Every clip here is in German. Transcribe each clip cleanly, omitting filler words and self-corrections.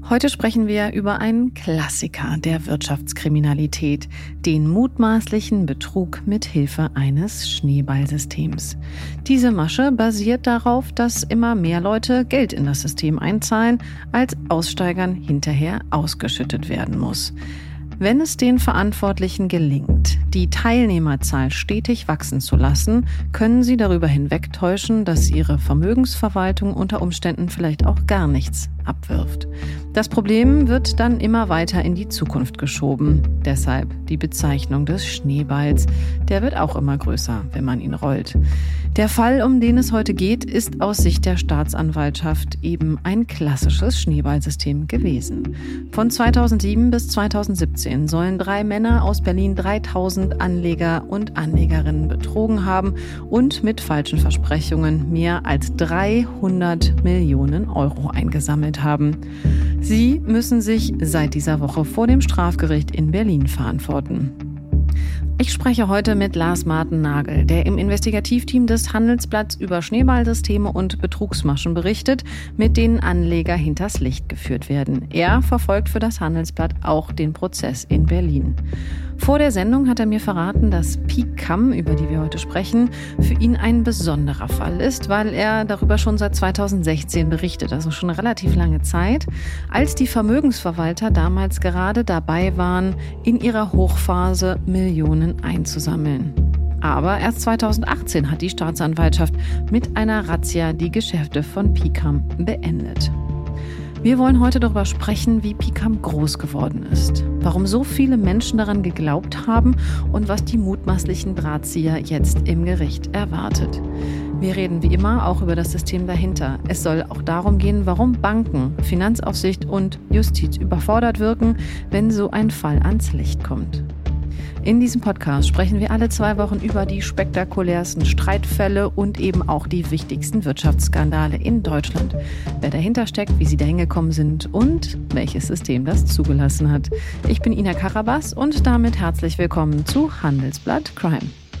Heute sprechen wir über einen Klassiker der Wirtschaftskriminalität, den mutmaßlichen Betrug mit Hilfe eines Schneeballsystems. Diese Masche basiert darauf, dass immer mehr Leute Geld in das System einzahlen, als Aussteigern hinterher ausgeschüttet werden muss. Wenn es den Verantwortlichen gelingt, die Teilnehmerzahl stetig wachsen zu lassen, können sie darüber hinwegtäuschen, dass ihre Vermögensverwaltung unter Umständen vielleicht auch gar nichts abwirft. Das Problem wird dann immer weiter in die Zukunft geschoben. Deshalb die Bezeichnung des Schneeballs. Der wird auch immer größer, wenn man ihn rollt. Der Fall, um den es heute geht, ist aus Sicht der Staatsanwaltschaft eben ein klassisches Schneeballsystem gewesen. Von 2007 bis 2017 sollen 3 Männer aus Berlin 3000 Anleger und Anlegerinnen betrogen haben und mit falschen Versprechungen mehr als 300 Millionen Euro eingesammelt haben. Sie müssen sich seit dieser Woche vor dem Strafgericht in Berlin verantworten. Ich spreche heute mit Lars Marten-Nagel, der im Investigativteam des Handelsblatts über Schneeballsysteme und Betrugsmaschen berichtet, mit denen Anleger hinters Licht geführt werden. Er verfolgt für das Handelsblatt auch den Prozess in Berlin. Vor der Sendung hat er mir verraten, dass PKAM, über die wir heute sprechen, für ihn ein besonderer Fall ist, weil er darüber schon seit 2016 berichtet, also schon eine relativ lange Zeit, als die Vermögensverwalter damals gerade dabei waren, in ihrer Hochphase Millionen einzusammeln. Aber erst 2018 hat die Staatsanwaltschaft mit einer Razzia die Geschäfte von PKAM beendet. Wir wollen heute darüber sprechen, wie PKAM groß geworden ist, warum so viele Menschen daran geglaubt haben und was die mutmaßlichen Drahtzieher jetzt im Gericht erwartet. Wir reden wie immer auch über das System dahinter. Es soll auch darum gehen, warum Banken, Finanzaufsicht und Justiz überfordert wirken, wenn so ein Fall ans Licht kommt. In diesem Podcast sprechen wir alle 2 Wochen über die spektakulärsten Streitfälle und eben auch die wichtigsten Wirtschaftsskandale in Deutschland. Wer dahinter steckt, wie sie dahin gekommen sind und welches System das zugelassen hat. Ich bin Ina Karabas und damit herzlich willkommen zu Handelsblatt Crime.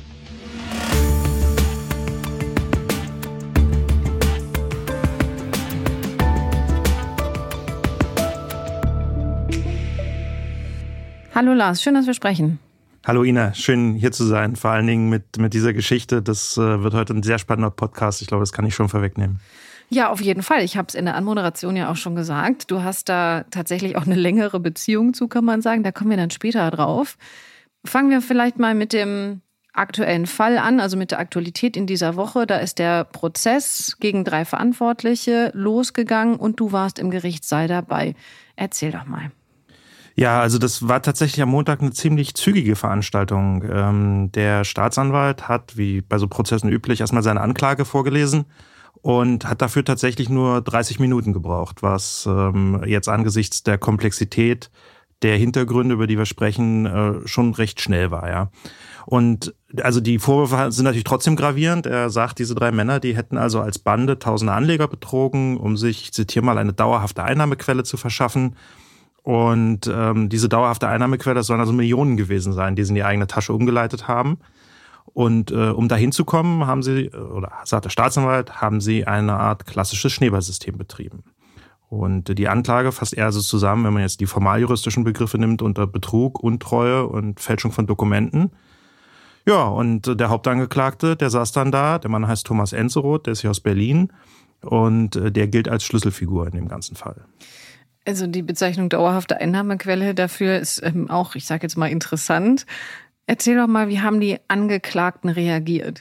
Hallo Lars, schön, dass wir sprechen. Hallo Ina, schön hier zu sein, vor allen Dingen mit dieser Geschichte. Das wird heute ein sehr spannender Podcast, ich glaube, das kann ich schon vorwegnehmen. Ja, auf jeden Fall. Ich habe es in der Anmoderation ja auch schon gesagt. Du hast da tatsächlich auch eine längere Beziehung zu, kann man sagen. Da kommen wir dann später drauf. Fangen wir vielleicht mal mit dem aktuellen Fall an, also mit der Aktualität in dieser Woche. Da ist der Prozess gegen 3 Verantwortliche losgegangen und du warst im Gerichtssaal dabei. Erzähl doch mal. Ja, also das war tatsächlich am Montag eine ziemlich zügige Veranstaltung. Der Staatsanwalt hat, wie bei so Prozessen üblich, erstmal seine Anklage vorgelesen und hat dafür tatsächlich nur 30 Minuten gebraucht, was jetzt angesichts der Komplexität der Hintergründe, über die wir sprechen, schon recht schnell war, ja. Und also die Vorwürfe sind natürlich trotzdem gravierend. Er sagt, diese 3 Männer, die hätten also als Bande tausende Anleger betrogen, um sich, ich zitiere mal, eine dauerhafte Einnahmequelle zu verschaffen. Und diese dauerhafte Einnahmequelle, das sollen also Millionen gewesen sein, die sie in die eigene Tasche umgeleitet haben. Und um dahin zu kommen, haben sie, oder sagt der Staatsanwalt, haben sie eine Art klassisches Schneeballsystem betrieben. Und die Anklage fasst er also zusammen, wenn man jetzt die formaljuristischen Begriffe nimmt, unter Betrug, Untreue und Fälschung von Dokumenten. Ja, und der Hauptangeklagte, der saß dann da, der Mann heißt Thomas Enzeroth, der ist hier aus Berlin und der gilt als Schlüsselfigur in dem ganzen Fall. Also die Bezeichnung dauerhafte Einnahmequelle dafür ist auch, ich sage jetzt mal, interessant. Erzähl doch mal, wie haben die Angeklagten reagiert?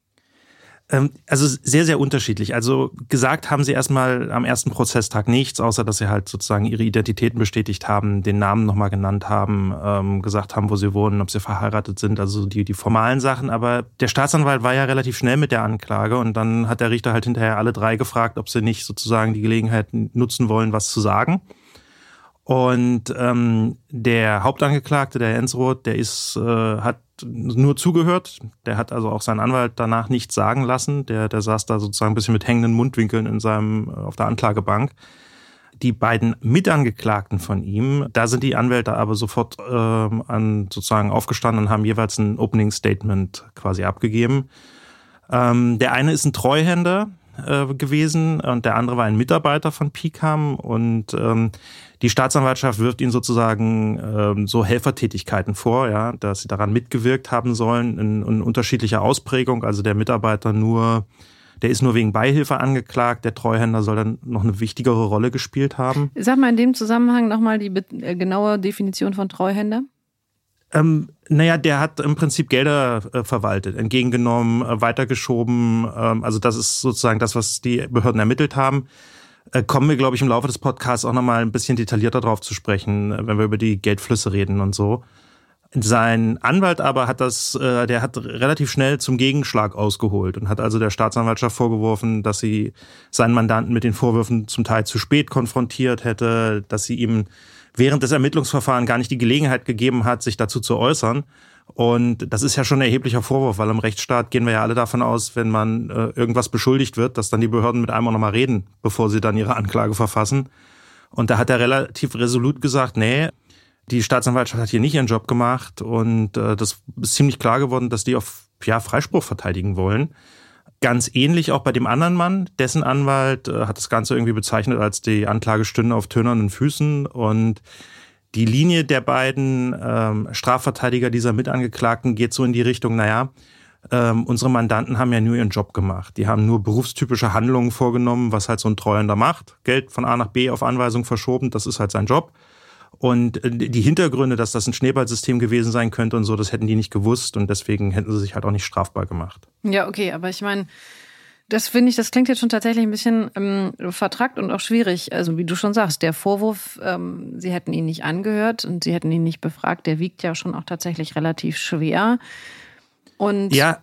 Also sehr, sehr unterschiedlich. Also gesagt haben sie erstmal am ersten Prozesstag nichts, außer dass sie halt sozusagen ihre Identitäten bestätigt haben, den Namen nochmal genannt haben, gesagt haben, wo sie wohnen, ob sie verheiratet sind, also die formalen Sachen. Aber der Staatsanwalt war ja relativ schnell mit der Anklage und dann hat der Richter halt hinterher alle 3 gefragt, ob sie nicht sozusagen die Gelegenheit nutzen wollen, was zu sagen. Und der Hauptangeklagte, der Enzeroth, der hat nur zugehört. Der hat also auch seinen Anwalt danach nichts sagen lassen. Der saß da sozusagen ein bisschen mit hängenden Mundwinkeln auf der Anklagebank. Die beiden Mitangeklagten von ihm, da sind die Anwälte aber sofort sozusagen aufgestanden und haben jeweils ein Opening Statement quasi abgegeben. Der eine ist ein Treuhänder, gewesen und der andere war ein Mitarbeiter von PICAM und die Staatsanwaltschaft wirft ihnen sozusagen so Helfertätigkeiten vor, ja, dass sie daran mitgewirkt haben sollen in unterschiedlicher Ausprägung. Also der Mitarbeiter der ist nur wegen Beihilfe angeklagt, der Treuhänder soll dann noch eine wichtigere Rolle gespielt haben. Sag mal in dem Zusammenhang nochmal die genaue Definition von Treuhänder. Der hat im Prinzip Gelder verwaltet, entgegengenommen, weitergeschoben. Also das ist sozusagen das, was die Behörden ermittelt haben. Kommen wir, glaube ich, im Laufe des Podcasts auch nochmal ein bisschen detaillierter drauf zu sprechen, wenn wir über die Geldflüsse reden und so. Sein Anwalt aber hat der hat relativ schnell zum Gegenschlag ausgeholt und hat also der Staatsanwaltschaft vorgeworfen, dass sie seinen Mandanten mit den Vorwürfen zum Teil zu spät konfrontiert hätte, dass sie ihm während des Ermittlungsverfahrens gar nicht die Gelegenheit gegeben hat, sich dazu zu äußern. Und das ist ja schon ein erheblicher Vorwurf, weil im Rechtsstaat gehen wir ja alle davon aus, wenn man irgendwas beschuldigt wird, dass dann die Behörden mit einem auch nochmal reden, bevor sie dann ihre Anklage verfassen. Und da hat er relativ resolut gesagt, nee, die Staatsanwaltschaft hat hier nicht ihren Job gemacht und das ist ziemlich klar geworden, dass die auf Freispruch verteidigen wollen. Ganz ähnlich auch bei dem anderen Mann, dessen Anwalt hat das Ganze irgendwie bezeichnet, als die Anklage stünde auf tönernen Füßen und die Linie der beiden Strafverteidiger dieser Mitangeklagten geht so in die Richtung, unsere Mandanten haben ja nur ihren Job gemacht. Die haben nur berufstypische Handlungen vorgenommen, was halt so ein Treuhänder macht. Geld von A nach B auf Anweisung verschoben, das ist halt sein Job. Und die Hintergründe, dass das ein Schneeballsystem gewesen sein könnte und so, das hätten die nicht gewusst und deswegen hätten sie sich halt auch nicht strafbar gemacht. Ja, okay, aber ich meine, das klingt jetzt schon tatsächlich ein bisschen vertrackt und auch schwierig. Also wie du schon sagst, der Vorwurf, sie hätten ihn nicht angehört und sie hätten ihn nicht befragt, der wiegt ja schon auch tatsächlich relativ schwer. Und ja,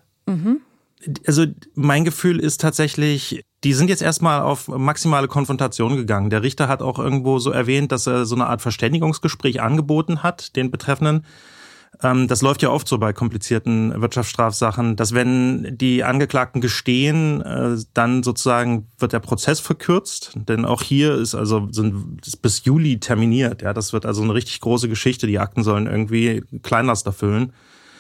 also mein Gefühl ist tatsächlich, die sind jetzt erstmal auf maximale Konfrontation gegangen. Der Richter hat auch irgendwo so erwähnt, dass er so eine Art Verständigungsgespräch angeboten hat, den Betreffenden. Das läuft ja oft so bei komplizierten Wirtschaftsstrafsachen, dass wenn die Angeklagten gestehen, dann sozusagen wird der Prozess verkürzt. Denn auch hier ist bis Juli terminiert. Ja, das wird also eine richtig große Geschichte. Die Akten sollen irgendwie Kleinlaster füllen.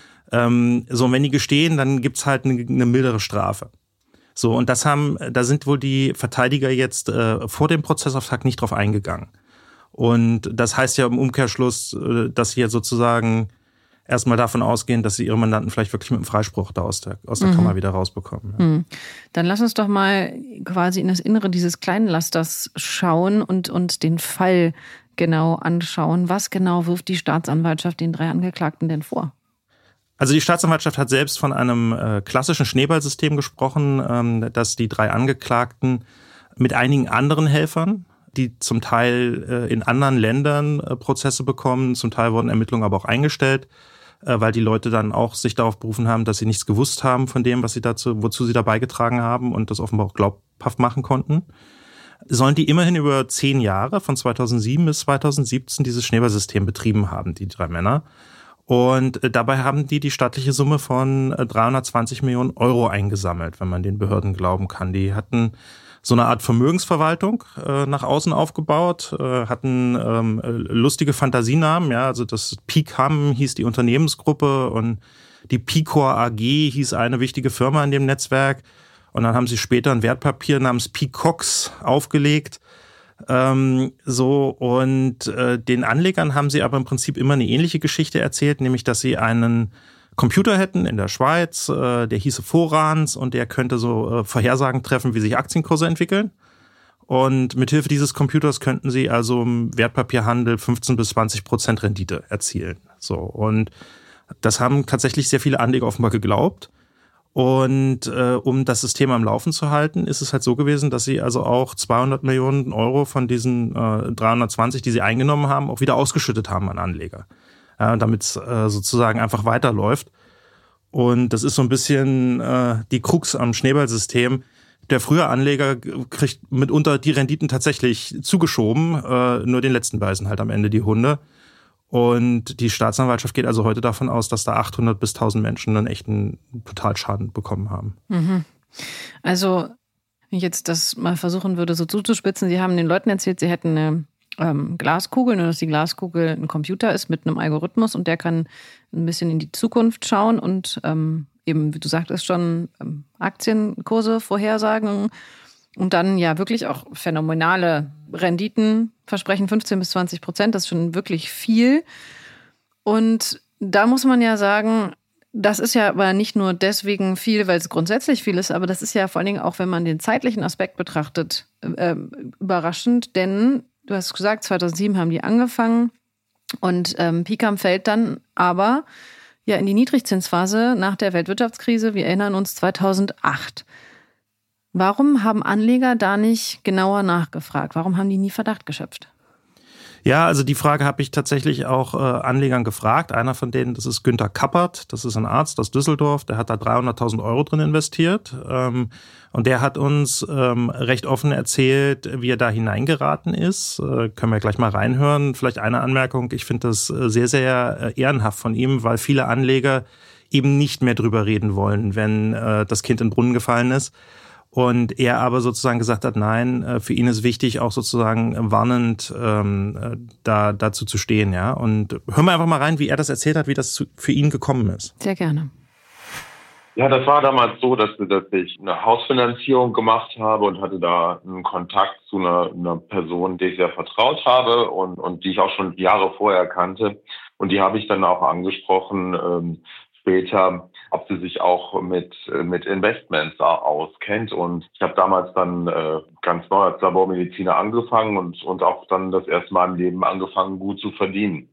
Und wenn die gestehen, dann gibt's halt eine mildere Strafe. So, und da sind wohl die Verteidiger jetzt vor dem Prozessauftakt nicht drauf eingegangen. Und das heißt ja im Umkehrschluss, dass sie ja sozusagen erstmal davon ausgehen, dass sie ihre Mandanten vielleicht wirklich mit einem Freispruch da aus der Kammer wieder rausbekommen. Ja. Dann lass uns doch mal quasi in das Innere dieses Kleinlasters schauen und den Fall genau anschauen. Was genau wirft die Staatsanwaltschaft den 3 Angeklagten denn vor? Also die Staatsanwaltschaft hat selbst von einem klassischen Schneeballsystem gesprochen, dass die 3 Angeklagten mit einigen anderen Helfern, die zum Teil in anderen Ländern Prozesse bekommen, zum Teil wurden Ermittlungen aber auch eingestellt, weil die Leute dann auch sich darauf berufen haben, dass sie nichts gewusst haben von dem, wozu sie da beigetragen haben und das offenbar auch glaubhaft machen konnten. Sollen die immerhin über 10 Jahre, von 2007 bis 2017, dieses Schneeballsystem betrieben haben, die 3 Männer. Und dabei haben die stattliche Summe von 320 Millionen Euro eingesammelt, wenn man den Behörden glauben kann. Die hatten so eine Art Vermögensverwaltung nach außen aufgebaut, hatten lustige Fantasienamen. Ja, also das PICAM hieß die Unternehmensgruppe und die Picor AG hieß eine wichtige Firma in dem Netzwerk. Und dann haben sie später ein Wertpapier namens Picox aufgelegt. Den Anlegern haben sie aber im Prinzip immer eine ähnliche Geschichte erzählt, nämlich dass sie einen Computer hätten in der Schweiz, der hieße Forans und der könnte so Vorhersagen treffen, wie sich Aktienkurse entwickeln. Und mithilfe dieses Computers könnten sie also im Wertpapierhandel 15-20% Rendite erzielen. So, und das haben tatsächlich sehr viele Anleger offenbar geglaubt. Und um das System am Laufen zu halten, ist es halt so gewesen, dass sie also auch 200 Millionen Euro von diesen 320, die sie eingenommen haben, auch wieder ausgeschüttet haben an Anleger, damit es sozusagen einfach weiterläuft. Und das ist so ein bisschen die Krux am Schneeballsystem. Der frühe Anleger kriegt mitunter die Renditen tatsächlich zugeschoben, nur den letzten beißen halt am Ende die Hunde. Und die Staatsanwaltschaft geht also heute davon aus, dass da 800 bis 1000 Menschen einen echten Totalschaden bekommen haben. Mhm. Also, wenn ich jetzt das mal versuchen würde, so zuzuspitzen, Sie haben den Leuten erzählt, sie hätten eine Glaskugel, nur dass die Glaskugel ein Computer ist mit einem Algorithmus und der kann ein bisschen in die Zukunft schauen und eben, wie du sagtest schon, Aktienkurse vorhersagen. und dann ja wirklich auch phänomenale Renditen versprechen, 15-20%, das ist schon wirklich viel. Und da muss man ja sagen, das ist ja aber nicht nur deswegen viel, weil es grundsätzlich viel ist, aber das ist ja vor allen Dingen auch, wenn man den zeitlichen Aspekt betrachtet, überraschend. Denn du hast gesagt, 2007 haben die angefangen und PICAM fällt dann aber ja in die Niedrigzinsphase nach der Weltwirtschaftskrise. Wir erinnern uns 2008. Warum haben Anleger da nicht genauer nachgefragt? Warum haben die nie Verdacht geschöpft? Ja, also die Frage habe ich tatsächlich auch Anlegern gefragt. Einer von denen, das ist Günter Kappert, das ist ein Arzt aus Düsseldorf, der hat da 300.000 Euro drin investiert. Und der hat uns recht offen erzählt, wie er da hineingeraten ist. Können wir gleich mal reinhören. Vielleicht eine Anmerkung, ich finde das sehr, sehr ehrenhaft von ihm, weil viele Anleger eben nicht mehr drüber reden wollen, wenn das Kind in den Brunnen gefallen ist. Und er aber sozusagen gesagt hat, nein, für ihn ist wichtig, auch sozusagen warnend dazu zu stehen. Ja. Und hören wir einfach mal rein, wie er das erzählt hat, wie das für ihn gekommen ist. Sehr gerne. Ja, das war damals so, dass ich eine Hausfinanzierung gemacht habe und hatte da einen Kontakt zu einer Person, der ich sehr vertraut habe und die ich auch schon Jahre vorher kannte. Und die habe ich dann auch angesprochen, später, ob sie sich auch mit Investments auskennt. Und ich habe damals dann ganz neu als Labormediziner angefangen und auch dann das erste Mal im Leben angefangen, gut zu verdienen.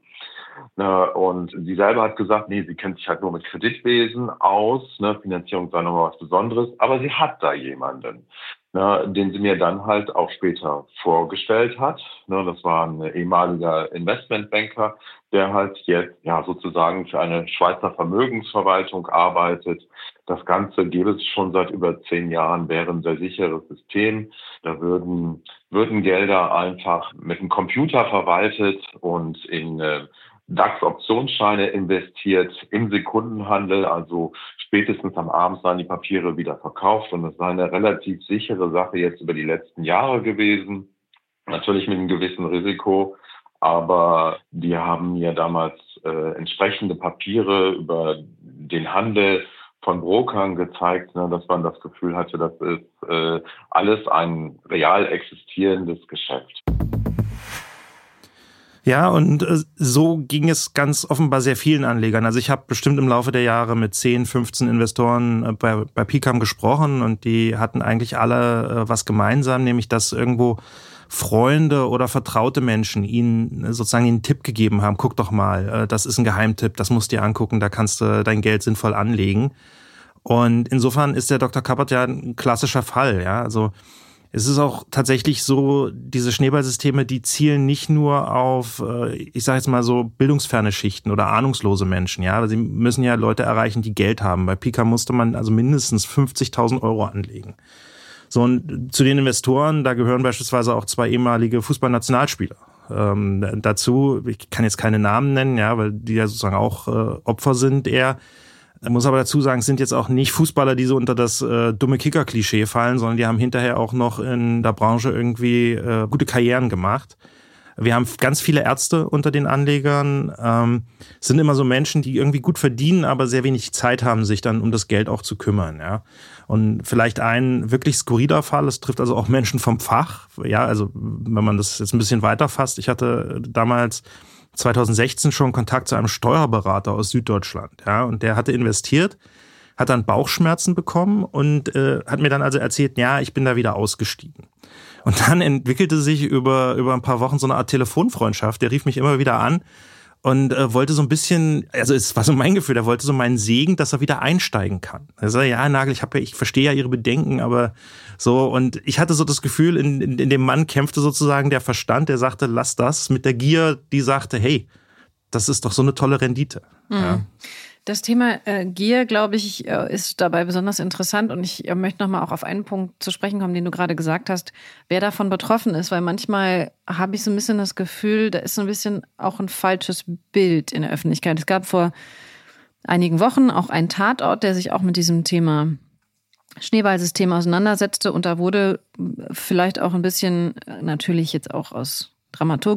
Und sie selber hat gesagt, nee, sie kennt sich halt nur mit Kreditwesen aus, Finanzierung sei nochmal was Besonderes, aber sie hat da jemanden, den sie mir dann halt auch später vorgestellt hat. Das war ein ehemaliger Investmentbanker, der halt jetzt ja sozusagen für eine Schweizer Vermögensverwaltung arbeitet. Das Ganze gäbe es schon seit über 10 Jahren, wäre ein sehr sicheres System. Da würden Gelder einfach mit einem Computer verwaltet und in DAX-Optionsscheine investiert im Sekundenhandel, also spätestens am Abend seien die Papiere wieder verkauft und das sei eine relativ sichere Sache jetzt über die letzten Jahre gewesen. Natürlich mit einem gewissen Risiko, aber die haben mir damals entsprechende Papiere über den Handel von Brokern gezeigt, dass man das Gefühl hatte, das ist alles ein real existierendes Geschäft. Ja, und so ging es ganz offenbar sehr vielen Anlegern. Also ich habe bestimmt im Laufe der Jahre mit 10, 15 Investoren bei PICAM gesprochen und die hatten eigentlich alle was gemeinsam, nämlich dass irgendwo Freunde oder vertraute Menschen ihnen sozusagen einen Tipp gegeben haben. Guck doch mal, das ist ein Geheimtipp, das musst du dir angucken, da kannst du dein Geld sinnvoll anlegen. Und insofern ist der Dr. Kappert ja ein klassischer Fall, ja, also es ist auch tatsächlich so, diese Schneeballsysteme, die zielen nicht nur auf, ich sage jetzt mal so, bildungsferne Schichten oder ahnungslose Menschen, ja, aber sie müssen ja Leute erreichen, die Geld haben. Bei PICAM musste man also mindestens 50.000 Euro anlegen. So, und zu den Investoren, da gehören beispielsweise auch 2 ehemalige Fußballnationalspieler. Dazu, ich kann jetzt keine Namen nennen, ja, weil die ja sozusagen auch Opfer sind eher. Ich muss aber dazu sagen, es sind jetzt auch nicht Fußballer, die so unter das dumme Kicker-Klischee fallen, sondern die haben hinterher auch noch in der Branche irgendwie gute Karrieren gemacht. Wir haben ganz viele Ärzte unter den Anlegern. Es sind immer so Menschen, die irgendwie gut verdienen, aber sehr wenig Zeit haben, sich dann um das Geld auch zu kümmern. Ja. Und vielleicht ein wirklich skurriler Fall, es trifft also auch Menschen vom Fach. Ja, also wenn man das jetzt ein bisschen weiterfasst, ich hatte damals 2016 schon Kontakt zu einem Steuerberater aus Süddeutschland, ja, und der hatte investiert, hat dann Bauchschmerzen bekommen und hat mir dann also erzählt, ja, ich bin da wieder ausgestiegen. Und dann entwickelte sich über ein paar Wochen so eine Art Telefonfreundschaft. Der rief mich immer wieder an und wollte so ein bisschen, also es war so mein Gefühl, er wollte so meinen Segen, dass er wieder einsteigen kann. Er sagte, ja, Nagel, ich verstehe ja Ihre Bedenken, aber so, und ich hatte so das Gefühl, in dem Mann kämpfte sozusagen der Verstand, der sagte, lass das, mit der Gier, die sagte, hey, das ist doch so eine tolle Rendite. Mhm. Ja. Das Thema Gier, glaube ich, ist dabei besonders interessant und ich möchte nochmal auch auf einen Punkt zu sprechen kommen, den du gerade gesagt hast, wer davon betroffen ist, weil manchmal habe ich so ein bisschen das Gefühl, da ist so ein bisschen auch ein falsches Bild in der Öffentlichkeit. Es gab vor einigen Wochen auch einen Tatort, der sich auch mit diesem Thema Schneeballsystem auseinandersetzte und da wurde vielleicht auch ein bisschen, natürlich jetzt auch aus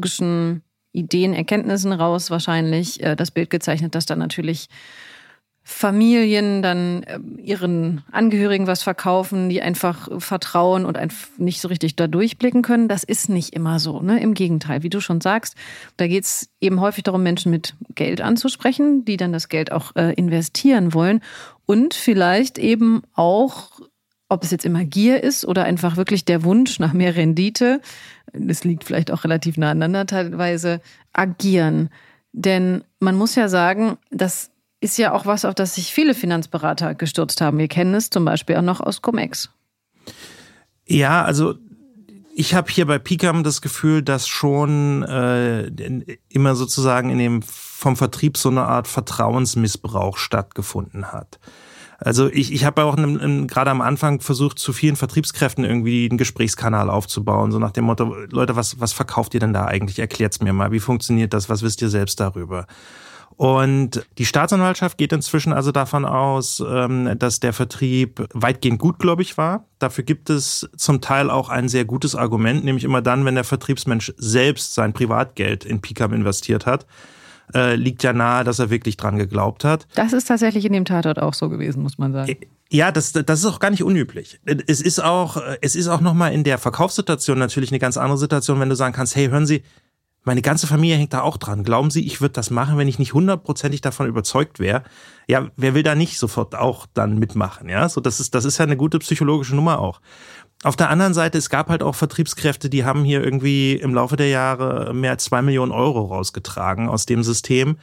dramaturgischen Ideen, Erkenntnissen raus wahrscheinlich das Bild gezeichnet, dass da natürlich Familien dann ihren Angehörigen was verkaufen, die einfach vertrauen und nicht so richtig da durchblicken können. Das ist nicht immer so, ne? Im Gegenteil, wie du schon sagst, da geht es eben häufig darum, Menschen mit Geld anzusprechen, die dann das Geld auch investieren wollen und vielleicht eben auch, ob es jetzt immer Gier ist oder einfach wirklich der Wunsch nach mehr Rendite, das liegt vielleicht auch relativ nah aneinander teilweise, agieren. Denn man muss ja sagen, das ist ja auch was, auf das sich viele Finanzberater gestürzt haben. Wir kennen es zum Beispiel auch noch aus Cum-Ex. Ja, also ich habe hier bei Picam das Gefühl, dass schon immer sozusagen vom Vertrieb so eine Art Vertrauensmissbrauch stattgefunden hat. Also ich habe auch gerade am Anfang versucht, zu vielen Vertriebskräften irgendwie einen Gesprächskanal aufzubauen, so nach dem Motto, Leute, was verkauft ihr denn da eigentlich? Erklärt's mir mal, wie funktioniert das? Was wisst ihr selbst darüber? Und die Staatsanwaltschaft geht inzwischen also davon aus, dass der Vertrieb weitgehend gutgläubig war. Dafür gibt es zum Teil auch ein sehr gutes Argument, nämlich immer dann, wenn der Vertriebsmensch selbst sein Privatgeld in Picam investiert hat, liegt ja nahe, dass er wirklich dran geglaubt hat. Das ist tatsächlich in dem Tatort auch so gewesen, muss man sagen. Ja, das ist auch gar nicht unüblich. Es ist auch nochmal in der Verkaufssituation natürlich eine ganz andere Situation, wenn du sagen kannst, hey, hören Sie, meine ganze Familie hängt da auch dran. Glauben Sie, ich würde das machen, wenn ich nicht 100%ig davon überzeugt wäre? Ja, wer will da nicht sofort auch dann mitmachen? Ja, so das ist ja eine gute psychologische Nummer auch. Auf der anderen Seite, es gab halt auch Vertriebskräfte, die haben hier irgendwie im Laufe der Jahre mehr als 2 Millionen Euro rausgetragen aus dem System.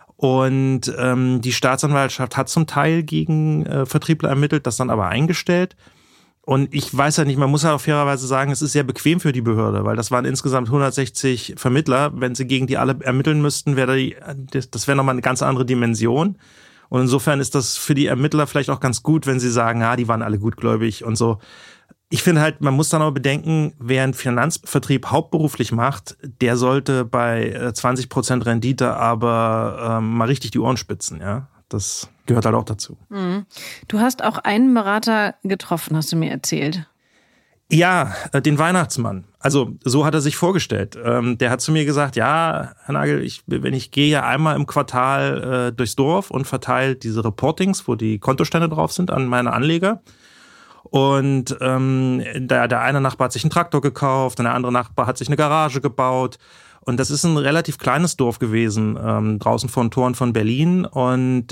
Und die Staatsanwaltschaft hat zum Teil gegen Vertriebler ermittelt, das dann aber eingestellt. Und ich weiß ja nicht, man muss ja auch fairerweise sagen, es ist sehr bequem für die Behörde, weil das waren insgesamt 160 Vermittler. Wenn sie gegen die alle ermitteln müssten, das wäre nochmal eine ganz andere Dimension. Und insofern ist das für die Ermittler vielleicht auch ganz gut, wenn sie sagen, die waren alle gutgläubig und so. Ich finde halt, man muss dann auch bedenken, wer einen Finanzvertrieb hauptberuflich macht, der sollte bei 20% Rendite aber mal richtig die Ohren spitzen, ja. Das gehört halt auch dazu. Du hast auch einen Berater getroffen, hast du mir erzählt. Ja, den Weihnachtsmann. Also so hat er sich vorgestellt. Der hat zu mir gesagt, ja, Herr Nagel, ich gehe ja einmal im Quartal durchs Dorf und verteile diese Reportings, wo die Kontostände drauf sind, an meine Anleger. Und der eine Nachbar hat sich einen Traktor gekauft und der andere Nachbar hat sich eine Garage gebaut. Und das ist ein relativ kleines Dorf gewesen, draußen vor den Toren von Berlin. Und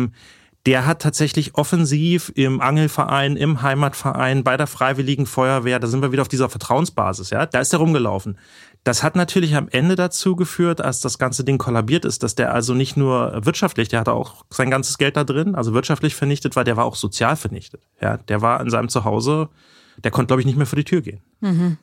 der hat tatsächlich offensiv im Angelverein, im Heimatverein, bei der Freiwilligen Feuerwehr, da sind wir wieder auf dieser Vertrauensbasis, ja, da ist er rumgelaufen. Das hat natürlich am Ende dazu geführt, als das ganze Ding kollabiert ist, dass der also nicht nur wirtschaftlich, der hatte auch sein ganzes Geld da drin, also wirtschaftlich vernichtet war, der war auch sozial vernichtet. Ja, der war in seinem Zuhause, der konnte, glaube ich, nicht mehr vor die Tür gehen. Mhm.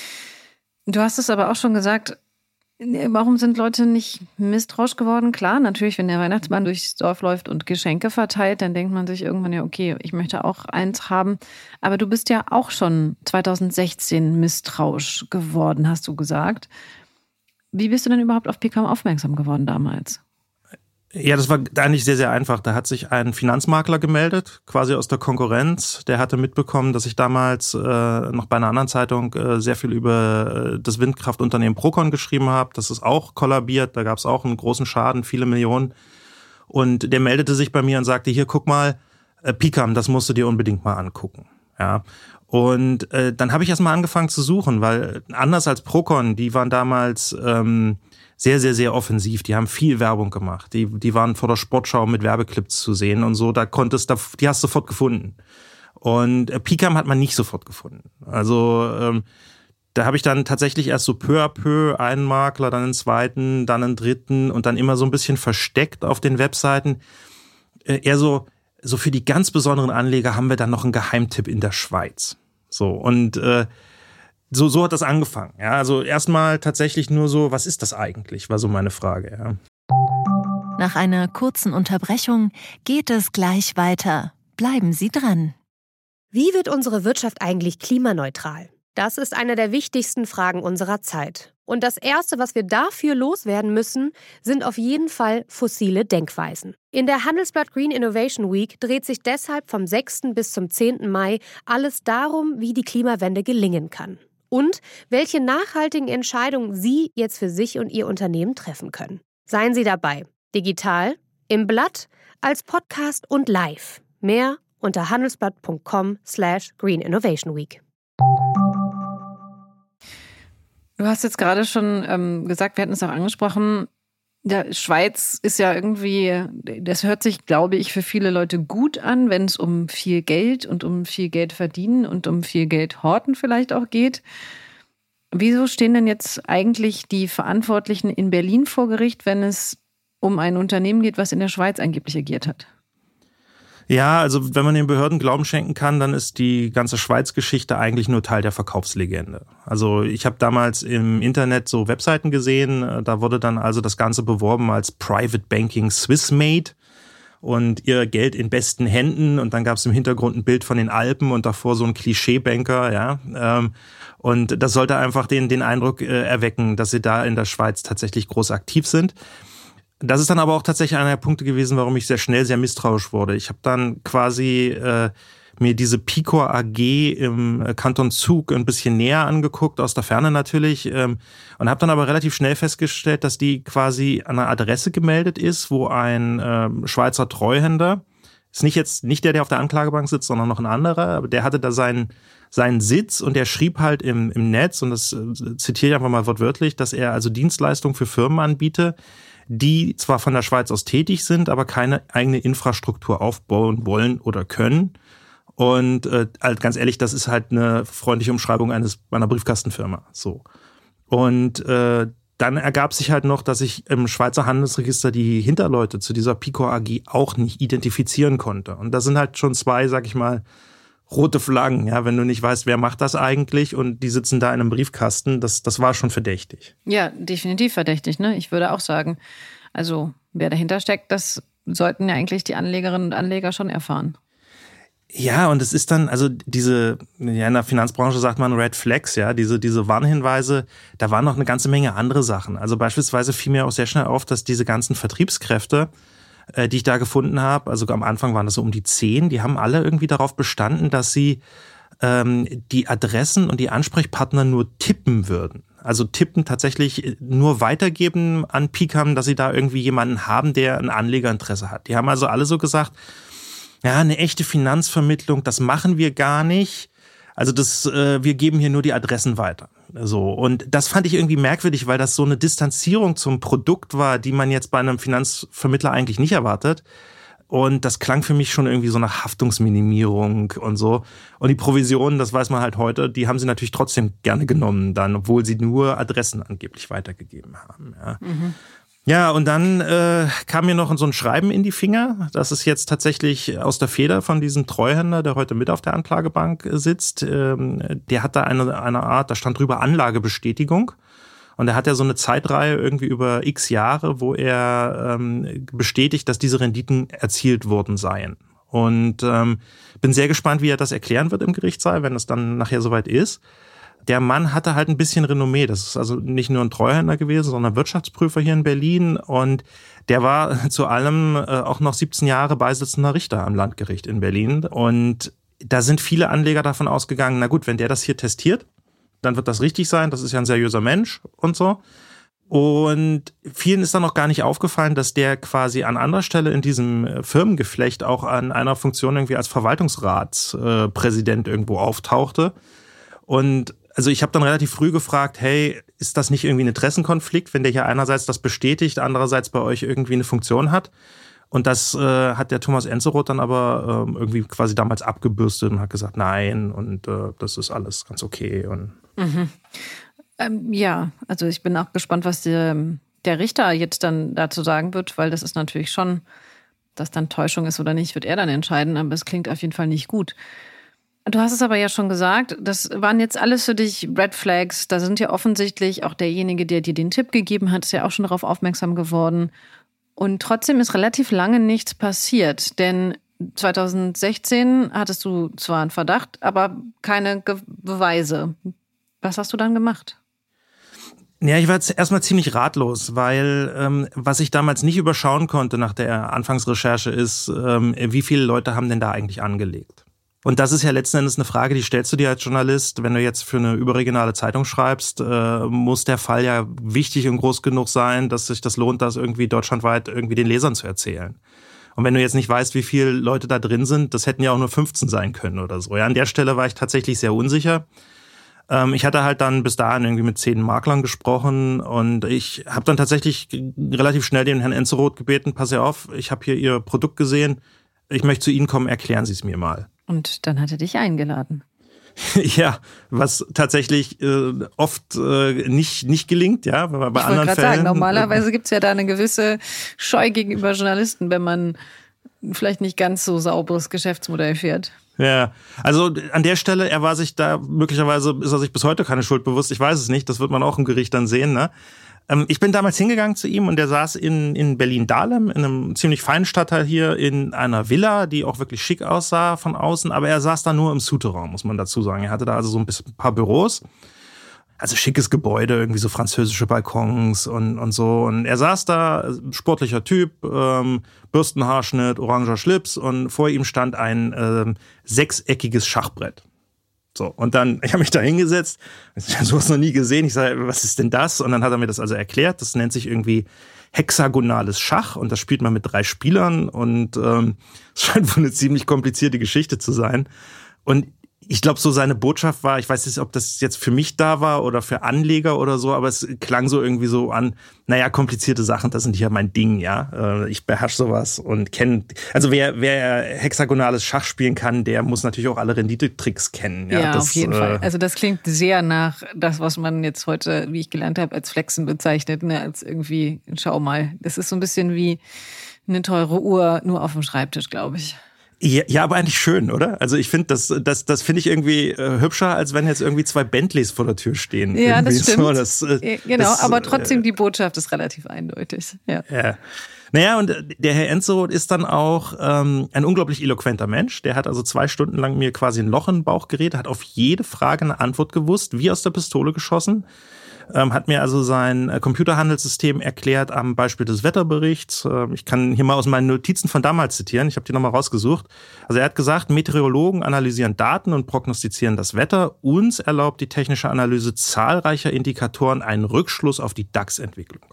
Du hast es aber auch schon gesagt, warum sind Leute nicht misstrauisch geworden? Klar, natürlich, wenn der Weihnachtsmann durchs Dorf läuft und Geschenke verteilt, dann denkt man sich irgendwann, ja okay, ich möchte auch eins haben. Aber du bist ja auch schon 2016 misstrauisch geworden, hast du gesagt. Wie bist du denn überhaupt auf Picam aufmerksam geworden damals? Ja, das war eigentlich sehr, sehr einfach. Da hat sich ein Finanzmakler gemeldet, quasi aus der Konkurrenz. Der hatte mitbekommen, dass ich damals noch bei einer anderen Zeitung sehr viel über das Windkraftunternehmen Procon geschrieben habe. Das ist auch kollabiert, da gab es auch einen großen Schaden, viele Millionen. Und der meldete sich bei mir und sagte, hier, guck mal, Picam, das musst du dir unbedingt mal angucken. Ja. Und dann habe ich erst mal angefangen zu suchen, weil anders als Procon, die waren damals sehr, sehr, sehr offensiv. Die haben viel Werbung gemacht. Die waren vor der Sportschau mit Werbeclips zu sehen und so. Die hast du sofort gefunden. Und Picam hat man nicht sofort gefunden. Also da habe ich dann tatsächlich erst so peu à peu einen Makler, dann einen zweiten, dann einen dritten und dann immer so ein bisschen versteckt auf den Webseiten. Eher so für die ganz besonderen Anleger haben wir dann noch einen Geheimtipp in der Schweiz. So und So hat das angefangen. Ja, also erstmal tatsächlich nur so, was ist das eigentlich, war so meine Frage. Ja. Nach einer kurzen Unterbrechung geht es gleich weiter. Bleiben Sie dran. Wie wird unsere Wirtschaft eigentlich klimaneutral? Das ist eine der wichtigsten Fragen unserer Zeit. Und das Erste, was wir dafür loswerden müssen, sind auf jeden Fall fossile Denkweisen. In der Handelsblatt Green Innovation Week dreht sich deshalb vom 6. bis zum 10. Mai alles darum, wie die Klimawende gelingen kann. Und welche nachhaltigen Entscheidungen Sie jetzt für sich und Ihr Unternehmen treffen können. Seien Sie dabei. Digital, im Blatt, als Podcast und live. Mehr unter handelsblatt.com/Green Innovation Week. Du hast jetzt gerade schon gesagt, wir hatten es auch angesprochen, der Schweiz ist ja irgendwie, das hört sich, glaube ich, für viele Leute gut an, wenn es um viel Geld und um viel Geld verdienen und um viel Geld horten vielleicht auch geht. Wieso stehen denn jetzt eigentlich die Verantwortlichen in Berlin vor Gericht, wenn es um ein Unternehmen geht, was in der Schweiz angeblich agiert hat? Ja, also wenn man den Behörden Glauben schenken kann, dann ist die ganze Schweiz-Geschichte eigentlich nur Teil der Verkaufslegende. Also ich habe damals im Internet so Webseiten gesehen, da wurde dann also das Ganze beworben als Private Banking Swiss-Made und ihr Geld in besten Händen, und dann gab es im Hintergrund ein Bild von den Alpen und davor so ein Klischeebanker, ja. Und das sollte einfach den Eindruck erwecken, dass sie da in der Schweiz tatsächlich groß aktiv sind. Das ist dann aber auch tatsächlich einer der Punkte gewesen, warum ich sehr schnell sehr misstrauisch wurde. Ich habe dann quasi mir diese Picor AG im Kanton Zug ein bisschen näher angeguckt, aus der Ferne natürlich, und habe dann aber relativ schnell festgestellt, dass die quasi an einer Adresse gemeldet ist, wo ein Schweizer Treuhänder, ist nicht der auf der Anklagebank sitzt, sondern noch ein anderer, aber der hatte da seinen Sitz, und der schrieb halt im Netz, und das zitiere ich einfach mal wortwörtlich, dass er also Dienstleistungen für Firmen anbiete, die zwar von der Schweiz aus tätig sind, aber keine eigene Infrastruktur aufbauen wollen oder können. Und halt ganz ehrlich, das ist halt eine freundliche Umschreibung einer Briefkastenfirma. So. Und dann ergab sich halt noch, ich im Schweizer Handelsregister die Hinterleute zu dieser Picor AG auch nicht identifizieren konnte. Und das sind halt schon zwei, sag ich mal, rote Flaggen, ja, wenn du nicht weißt, wer macht das eigentlich, und die sitzen da in einem Briefkasten, das war schon verdächtig. Ja, definitiv verdächtig, ne? Ich würde auch sagen, also wer dahinter steckt, das sollten ja eigentlich die Anlegerinnen und Anleger schon erfahren. Ja, und es ist dann, also in der Finanzbranche sagt man Red Flags, ja, diese Warnhinweise, da waren noch eine ganze Menge andere Sachen. Also beispielsweise fiel mir auch sehr schnell auf, dass diese ganzen Vertriebskräfte, die ich da gefunden habe, also am Anfang waren das so um die 10, die haben alle irgendwie darauf bestanden, dass sie die Adressen und die Ansprechpartner nur tippen würden. Also tippen tatsächlich nur weitergeben an Picam, dass sie da irgendwie jemanden haben, der ein Anlegerinteresse hat. Die haben also alle so gesagt, ja, eine echte Finanzvermittlung, das machen wir gar nicht. Also wir geben hier nur die Adressen weiter. So, und das fand ich irgendwie merkwürdig, weil das so eine Distanzierung zum Produkt war, die man jetzt bei einem Finanzvermittler eigentlich nicht erwartet. Und das klang für mich schon irgendwie so nach Haftungsminimierung und so. Und die Provisionen, das weiß man halt heute, die haben sie natürlich trotzdem gerne genommen dann, obwohl sie nur Adressen angeblich weitergegeben haben. Ja. Mhm. Ja, und dann kam mir noch so ein Schreiben in die Finger. Das ist jetzt tatsächlich aus der Feder von diesem Treuhänder, der heute mit auf der Anklagebank sitzt. Der hat da eine Art, da stand drüber Anlagebestätigung. Und er hat ja so eine Zeitreihe irgendwie über x Jahre, wo er bestätigt, dass diese Renditen erzielt worden seien. Und bin sehr gespannt, wie er das erklären wird im Gerichtssaal, wenn es dann nachher soweit ist. Der Mann hatte halt ein bisschen Renommee. Das ist also nicht nur ein Treuhänder gewesen, sondern ein Wirtschaftsprüfer hier in Berlin. Und der war zu allem auch noch 17 Jahre beisitzender Richter am Landgericht in Berlin. Und da sind viele Anleger davon ausgegangen, na gut, wenn der das hier testiert, dann wird das richtig sein. Das ist ja ein seriöser Mensch und so. Und vielen ist dann noch gar nicht aufgefallen, dass der quasi an anderer Stelle in diesem Firmengeflecht auch an einer Funktion irgendwie als Verwaltungsratspräsident irgendwo auftauchte. Und also ich habe dann relativ früh gefragt, hey, ist das nicht irgendwie ein Interessenkonflikt, wenn der hier einerseits das bestätigt, andererseits bei euch irgendwie eine Funktion hat? Und das hat der Thomas Enzeroth dann aber irgendwie quasi damals abgebürstet und hat gesagt, nein, und das ist alles ganz okay. Und ja, also ich bin auch gespannt, was der Richter jetzt dann dazu sagen wird, weil das ist natürlich schon, dass dann Täuschung ist oder nicht, wird er dann entscheiden, aber es klingt auf jeden Fall nicht gut. Du hast es aber ja schon gesagt, das waren jetzt alles für dich Red Flags. Da sind ja offensichtlich auch derjenige, der dir den Tipp gegeben hat, ist ja auch schon darauf aufmerksam geworden. Und trotzdem ist relativ lange nichts passiert, denn 2016 hattest du zwar einen Verdacht, aber keine Beweise. Was hast du dann gemacht? Ja, ich war jetzt erstmal ziemlich ratlos, weil was ich damals nicht überschauen konnte nach der Anfangsrecherche ist, wie viele Leute haben denn da eigentlich angelegt? Und das ist ja letzten Endes eine Frage, die stellst du dir als Journalist, wenn du jetzt für eine überregionale Zeitung schreibst, muss der Fall ja wichtig und groß genug sein, dass sich das lohnt, das irgendwie deutschlandweit irgendwie den Lesern zu erzählen. Und wenn du jetzt nicht weißt, wie viele Leute da drin sind, das hätten ja auch nur 15 sein können oder so. Ja, an der Stelle war ich tatsächlich sehr unsicher. Ich hatte halt dann bis dahin irgendwie mit 10 Maklern gesprochen und ich habe dann tatsächlich relativ schnell den Herrn Enzeroth gebeten, pass auf, ich habe hier Ihr Produkt gesehen, ich möchte zu Ihnen kommen, erklären Sie es mir mal. Und dann hat er dich eingeladen. Ja, was tatsächlich oft nicht gelingt, ja. Bei ich anderen wollte gerade Fällen. Sagen, normalerweise gibt es ja da eine gewisse Scheu gegenüber Journalisten, wenn man vielleicht nicht ganz so sauberes Geschäftsmodell fährt. Ja, also an der Stelle, möglicherweise ist er sich bis heute keine Schuld bewusst, ich weiß es nicht, das wird man auch im Gericht dann sehen, ne? Ich bin damals hingegangen zu ihm und der saß in Berlin-Dahlem, in einem ziemlich feinen Stadtteil hier, in einer Villa, die auch wirklich schick aussah von außen, aber er saß da nur im Souterrain, muss man dazu sagen. Er hatte da also so ein paar Büros, also schickes Gebäude, irgendwie so französische Balkons und so. Und er saß da, sportlicher Typ, Bürstenhaarschnitt, oranger Schlips und vor ihm stand ein 6-eckiges Schachbrett. So, und dann, ich habe mich da hingesetzt, ich habe sowas noch nie gesehen, ich sage, was ist denn das? Und dann hat er mir das also erklärt, das nennt sich irgendwie hexagonales Schach und das spielt man mit 3 Spielern und es scheint wohl eine ziemlich komplizierte Geschichte zu sein. Und ich glaube, so seine Botschaft war, ich weiß nicht, ob das jetzt für mich da war oder für Anleger oder so, aber es klang so irgendwie so an, naja, komplizierte Sachen, das sind ja mein Ding, ja. Ich beherrsche sowas und also wer hexagonales Schach spielen kann, der muss natürlich auch alle Renditetricks kennen. Ja, auf jeden Fall. Also das klingt sehr nach das, was man jetzt heute, wie ich gelernt habe, als Flexen bezeichnet, ne? Als irgendwie, schau mal, das ist so ein bisschen wie eine teure Uhr, nur auf dem Schreibtisch, glaube ich. Ja, aber eigentlich schön, oder? Also ich finde, das finde ich irgendwie hübscher, als wenn jetzt irgendwie 2 Bentleys vor der Tür stehen. Ja, irgendwie das stimmt. So, genau, aber trotzdem die Botschaft ist relativ eindeutig. Ja. Naja, und der Herr Enzeroth ist dann auch ein unglaublich eloquenter Mensch. Der hat also 2 Stunden lang mir quasi ein Loch in den Bauch geredet, hat auf jede Frage eine Antwort gewusst, wie aus der Pistole geschossen. Hat mir also sein Computerhandelssystem erklärt am Beispiel des Wetterberichts. Ich kann hier mal aus meinen Notizen von damals zitieren. Ich habe die nochmal rausgesucht. Also er hat gesagt, Meteorologen analysieren Daten und prognostizieren das Wetter. Uns erlaubt die technische Analyse zahlreicher Indikatoren einen Rückschluss auf die DAX-Entwicklung.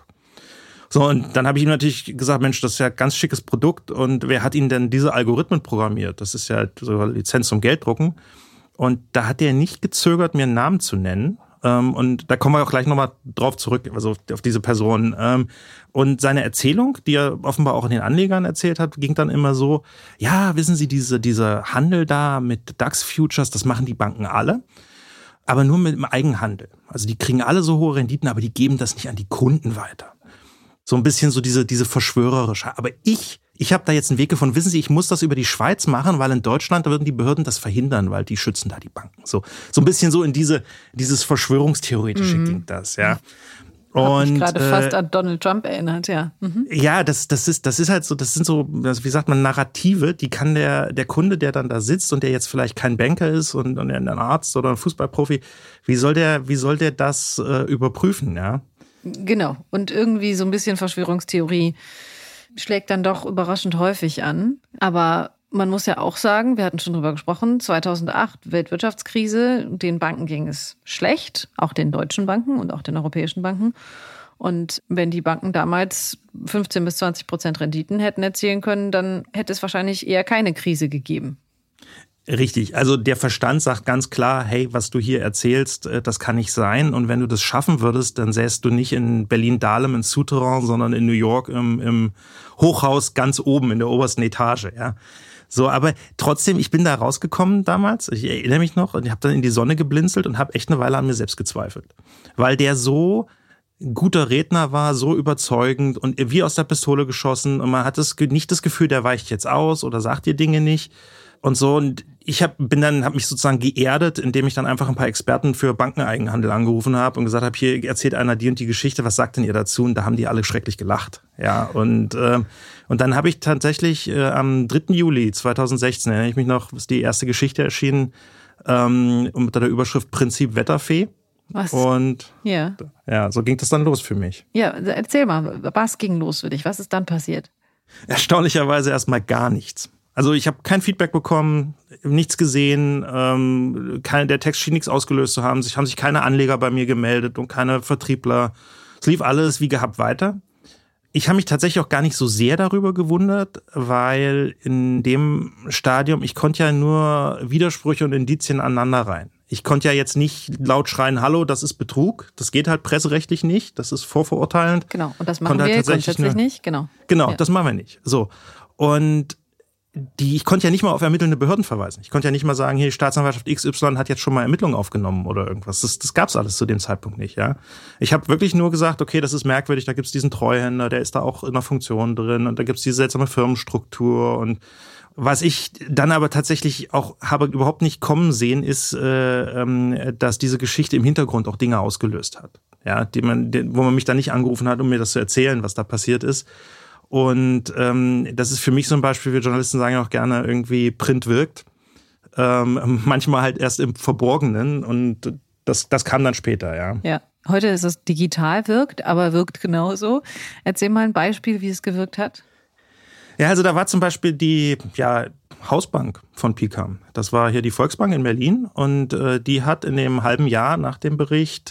So, und dann habe ich ihm natürlich gesagt, Mensch, das ist ja ein ganz schickes Produkt. Und wer hat Ihnen denn diese Algorithmen programmiert? Das ist ja so Lizenz zum Gelddrucken. Und da hat er nicht gezögert, mir einen Namen zu nennen. Und da kommen wir auch gleich nochmal drauf zurück, also auf diese Person. Und seine Erzählung, die er offenbar auch in den Anlegern erzählt hat, ging dann immer so, ja, wissen Sie, diese Handel da mit DAX-Futures, das machen die Banken alle, aber nur mit dem Eigenhandel. Also die kriegen alle so hohe Renditen, aber die geben das nicht an die Kunden weiter. So ein bisschen so diese verschwörerische. Aber ich habe da jetzt einen Weg gefunden. Wissen Sie, ich muss das über die Schweiz machen, weil in Deutschland würden die Behörden das verhindern, weil die schützen da die Banken. So ein bisschen so in dieses Verschwörungstheoretische ging das, ja. Und mich gerade fast an Donald Trump erinnert, ja. Ja, das ist halt so, das sind so, wie sagt man, Narrative, die kann der Kunde, der dann da sitzt und der jetzt vielleicht kein Banker ist und ein Arzt oder ein Fußballprofi, wie soll der das überprüfen, ja? Genau. Und irgendwie so ein bisschen Verschwörungstheorie schlägt dann doch überraschend häufig an. Aber man muss ja auch sagen, wir hatten schon drüber gesprochen, 2008 Weltwirtschaftskrise, den Banken ging es schlecht, auch den deutschen Banken und auch den europäischen Banken. Und wenn die Banken damals 15-20% Renditen hätten erzielen können, dann hätte es wahrscheinlich eher keine Krise gegeben. Richtig, also der Verstand sagt ganz klar, hey, was du hier erzählst, das kann nicht sein. Und wenn du das schaffen würdest, dann säßt du nicht in Berlin-Dahlem im Souterrain, sondern in New York im Hochhaus ganz oben in der obersten Etage. Ja, so, aber trotzdem, ich bin da rausgekommen damals, ich erinnere mich noch, und ich habe dann in die Sonne geblinzelt und habe echt eine Weile an mir selbst gezweifelt. Weil der so guter Redner war, so überzeugend und wie aus der Pistole geschossen. Und man hat nicht das Gefühl, der weicht jetzt aus oder sagt dir Dinge nicht. Und so, und ich habe mich sozusagen geerdet, indem ich dann einfach ein paar Experten für Bankeneigenhandel angerufen habe und gesagt habe, hier erzählt einer die und die Geschichte, was sagt denn ihr dazu? Und da haben die alle schrecklich gelacht. Ja, und dann habe ich tatsächlich am 3. Juli 2016, erinnere ich mich noch, ist die erste Geschichte erschienen, unter der Überschrift Prinzip Wetterfee. Was? Und ja, so ging das dann los für mich. Ja, erzähl mal, was ging los für dich? Was ist dann passiert? Erstaunlicherweise erstmal gar nichts. Also ich habe kein Feedback bekommen, nichts gesehen, der Text schien nichts ausgelöst zu haben, haben sich keine Anleger bei mir gemeldet und keine Vertriebler. Es lief alles wie gehabt weiter. Ich habe mich tatsächlich auch gar nicht so sehr darüber gewundert, weil in dem Stadium, ich konnte ja nur Widersprüche und Indizien aneinander rein. Ich konnte ja jetzt nicht laut schreien, hallo, das ist Betrug. Das geht halt presserechtlich nicht. Das ist vorverurteilend. Genau, und das machen wir grundsätzlich nicht. Genau, ja. Das machen wir nicht. So. Und ich konnte ja nicht mal auf ermittelnde Behörden verweisen. Ich konnte ja nicht mal sagen, hier, die Staatsanwaltschaft XY hat jetzt schon mal Ermittlungen aufgenommen oder irgendwas. Das gab's alles zu dem Zeitpunkt nicht, ja. Ich habe wirklich nur gesagt, okay, das ist merkwürdig, da gibt's diesen Treuhänder, der ist da auch in einer Funktion drin und da gibt's diese seltsame Firmenstruktur. Und was ich dann aber tatsächlich auch habe überhaupt nicht kommen sehen, ist, dass diese Geschichte im Hintergrund auch Dinge ausgelöst hat. Ja, wo man mich dann nicht angerufen hat, um mir das zu erzählen, was da passiert ist. Und das ist für mich so ein Beispiel, wir Journalisten sagen ja auch gerne, irgendwie Print wirkt. Manchmal halt erst im Verborgenen und das kam dann später, ja. Ja, heute ist es digital wirkt, aber wirkt genauso. Erzähl mal ein Beispiel, wie es gewirkt hat. Ja, also da war zum Beispiel die Hausbank von Picam. Das war hier die Volksbank in Berlin und die hat in dem halben Jahr nach dem Bericht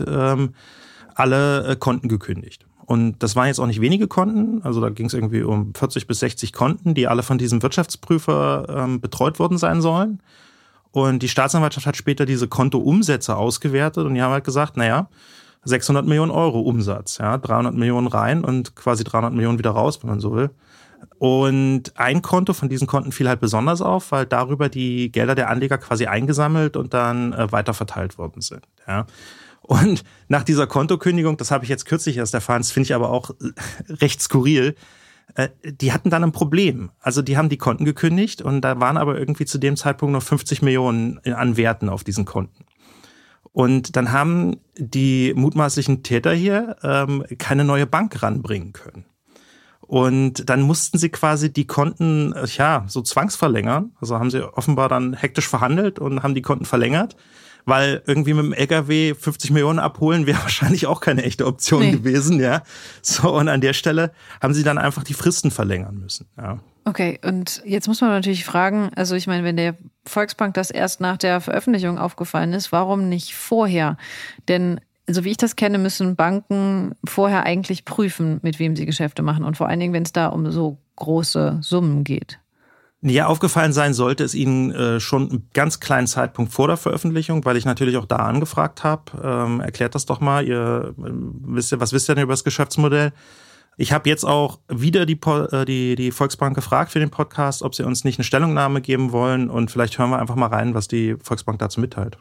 alle Konten gekündigt. Und das waren jetzt auch nicht wenige Konten, also da ging es irgendwie um 40 bis 60 Konten, die alle von diesem Wirtschaftsprüfer betreut worden sein sollen. Und die Staatsanwaltschaft hat später diese Kontoumsätze ausgewertet und die haben halt gesagt, 600 Millionen Euro Umsatz, ja, 300 Millionen rein und quasi 300 Millionen wieder raus, wenn man so will. Und ein Konto von diesen Konten fiel halt besonders auf, weil darüber die Gelder der Anleger quasi eingesammelt und dann weiterverteilt worden sind, ja. Und nach dieser Kontokündigung, das habe ich jetzt kürzlich erst erfahren, das finde ich aber auch recht skurril, die hatten dann ein Problem. Also die haben die Konten gekündigt und da waren aber irgendwie zu dem Zeitpunkt noch 50 Millionen an Werten auf diesen Konten. Und dann haben die mutmaßlichen Täter hier keine neue Bank ranbringen können. Und dann mussten sie quasi die Konten, so zwangsverlängern. Also haben sie offenbar dann hektisch verhandelt und haben die Konten verlängert. Weil irgendwie mit dem LKW 50 Millionen abholen wäre wahrscheinlich auch keine echte Option gewesen, ja. So, und an der Stelle haben sie dann einfach die Fristen verlängern müssen, ja. Okay, und jetzt muss man natürlich fragen, also ich meine, wenn der Volksbank das erst nach der Veröffentlichung aufgefallen ist, warum nicht vorher? Denn so wie ich das kenne, müssen Banken vorher eigentlich prüfen, mit wem sie Geschäfte machen und vor allen Dingen, wenn es da um so große Summen geht. Ja, aufgefallen sein sollte es Ihnen schon einen ganz kleinen Zeitpunkt vor der Veröffentlichung, weil ich natürlich auch da angefragt habe. Erklärt das doch mal, was wisst ihr denn über das Geschäftsmodell? Ich habe jetzt auch wieder die Volksbank gefragt für den Podcast, ob sie uns nicht eine Stellungnahme geben wollen und vielleicht hören wir einfach mal rein, was die Volksbank dazu mitteilt.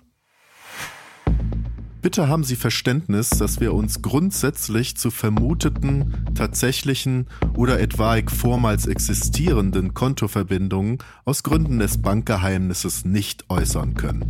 Bitte haben Sie Verständnis, dass wir uns grundsätzlich zu vermuteten, tatsächlichen oder etwaig vormals existierenden Kontoverbindungen aus Gründen des Bankgeheimnisses nicht äußern können.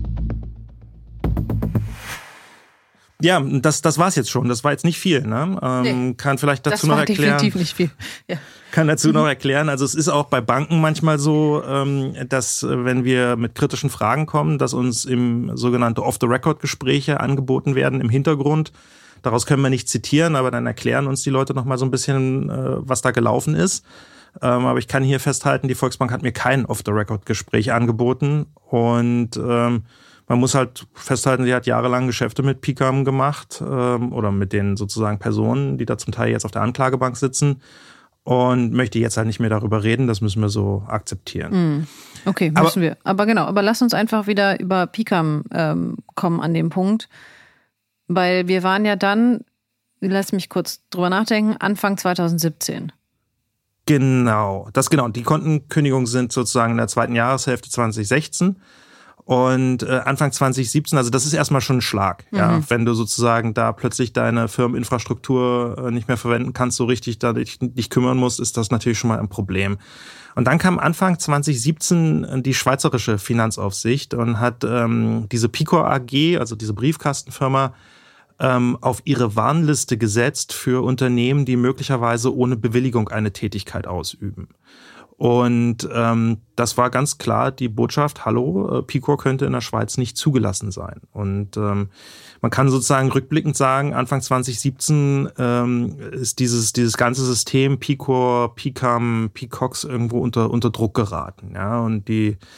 Ja, das war's jetzt schon. Das war jetzt nicht viel, ne? Kann vielleicht dazu noch erklären. Definitiv nicht viel. Ja. Kann dazu noch erklären. Also es ist auch bei Banken manchmal so, dass wenn wir mit kritischen Fragen kommen, dass uns im sogenannte Off-the-Record-Gespräche angeboten werden im Hintergrund. Daraus können wir nicht zitieren, aber dann erklären uns die Leute noch mal so ein bisschen, was da gelaufen ist. Aber ich kann hier festhalten, die Volksbank hat mir kein Off-the-Record-Gespräch angeboten und man muss halt festhalten, sie hat jahrelang Geschäfte mit Picam gemacht oder mit den sozusagen Personen, die da zum Teil jetzt auf der Anklagebank sitzen und möchte jetzt halt nicht mehr darüber reden. Das müssen wir so akzeptieren. Okay, müssen wir. Aber lass uns einfach wieder über Picam kommen an dem Punkt, weil wir waren ja dann, lass mich kurz drüber nachdenken, Anfang 2017. Genau. Die Kontenkündigungen sind sozusagen in der zweiten Jahreshälfte 2016. Und Anfang 2017, also das ist erstmal schon ein Schlag, ja, wenn du sozusagen da plötzlich deine Firmeninfrastruktur nicht mehr verwenden kannst, so richtig da dich kümmern musst, ist das natürlich schon mal ein Problem. Und dann kam Anfang 2017 die schweizerische Finanzaufsicht und hat diese Picor AG, also diese Briefkastenfirma, auf ihre Warnliste gesetzt für Unternehmen, die möglicherweise ohne Bewilligung eine Tätigkeit ausüben. Und das war ganz klar die Botschaft, hallo, Picor könnte in der Schweiz nicht zugelassen sein. Und man kann sozusagen rückblickend sagen, Anfang 2017 ist dieses ganze System Picor, Picam, Picox irgendwo unter Druck geraten. Ja? Und die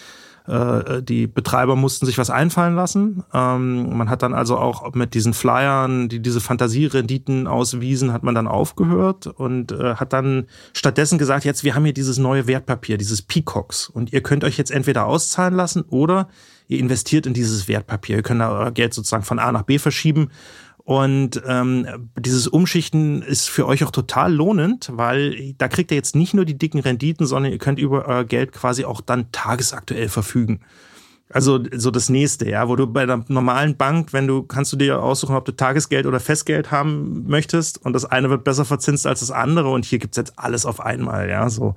Die Betreiber mussten sich was einfallen lassen. Man hat dann also auch mit diesen Flyern, die diese Fantasierenditen auswiesen, hat man dann aufgehört und hat dann stattdessen gesagt, jetzt, wir haben hier dieses neue Wertpapier, dieses Peacocks. Und ihr könnt euch jetzt entweder auszahlen lassen oder ihr investiert in dieses Wertpapier. Ihr könnt da euer Geld sozusagen von A nach B verschieben. Und dieses Umschichten ist für euch auch total lohnend, weil da kriegt ihr jetzt nicht nur die dicken Renditen, sondern ihr könnt über euer Geld quasi auch dann tagesaktuell verfügen. Also so das Nächste, ja, wo du bei der normalen Bank, kannst du dir aussuchen, ob du Tagesgeld oder Festgeld haben möchtest und das eine wird besser verzinst als das andere und hier gibt's jetzt alles auf einmal, ja, so.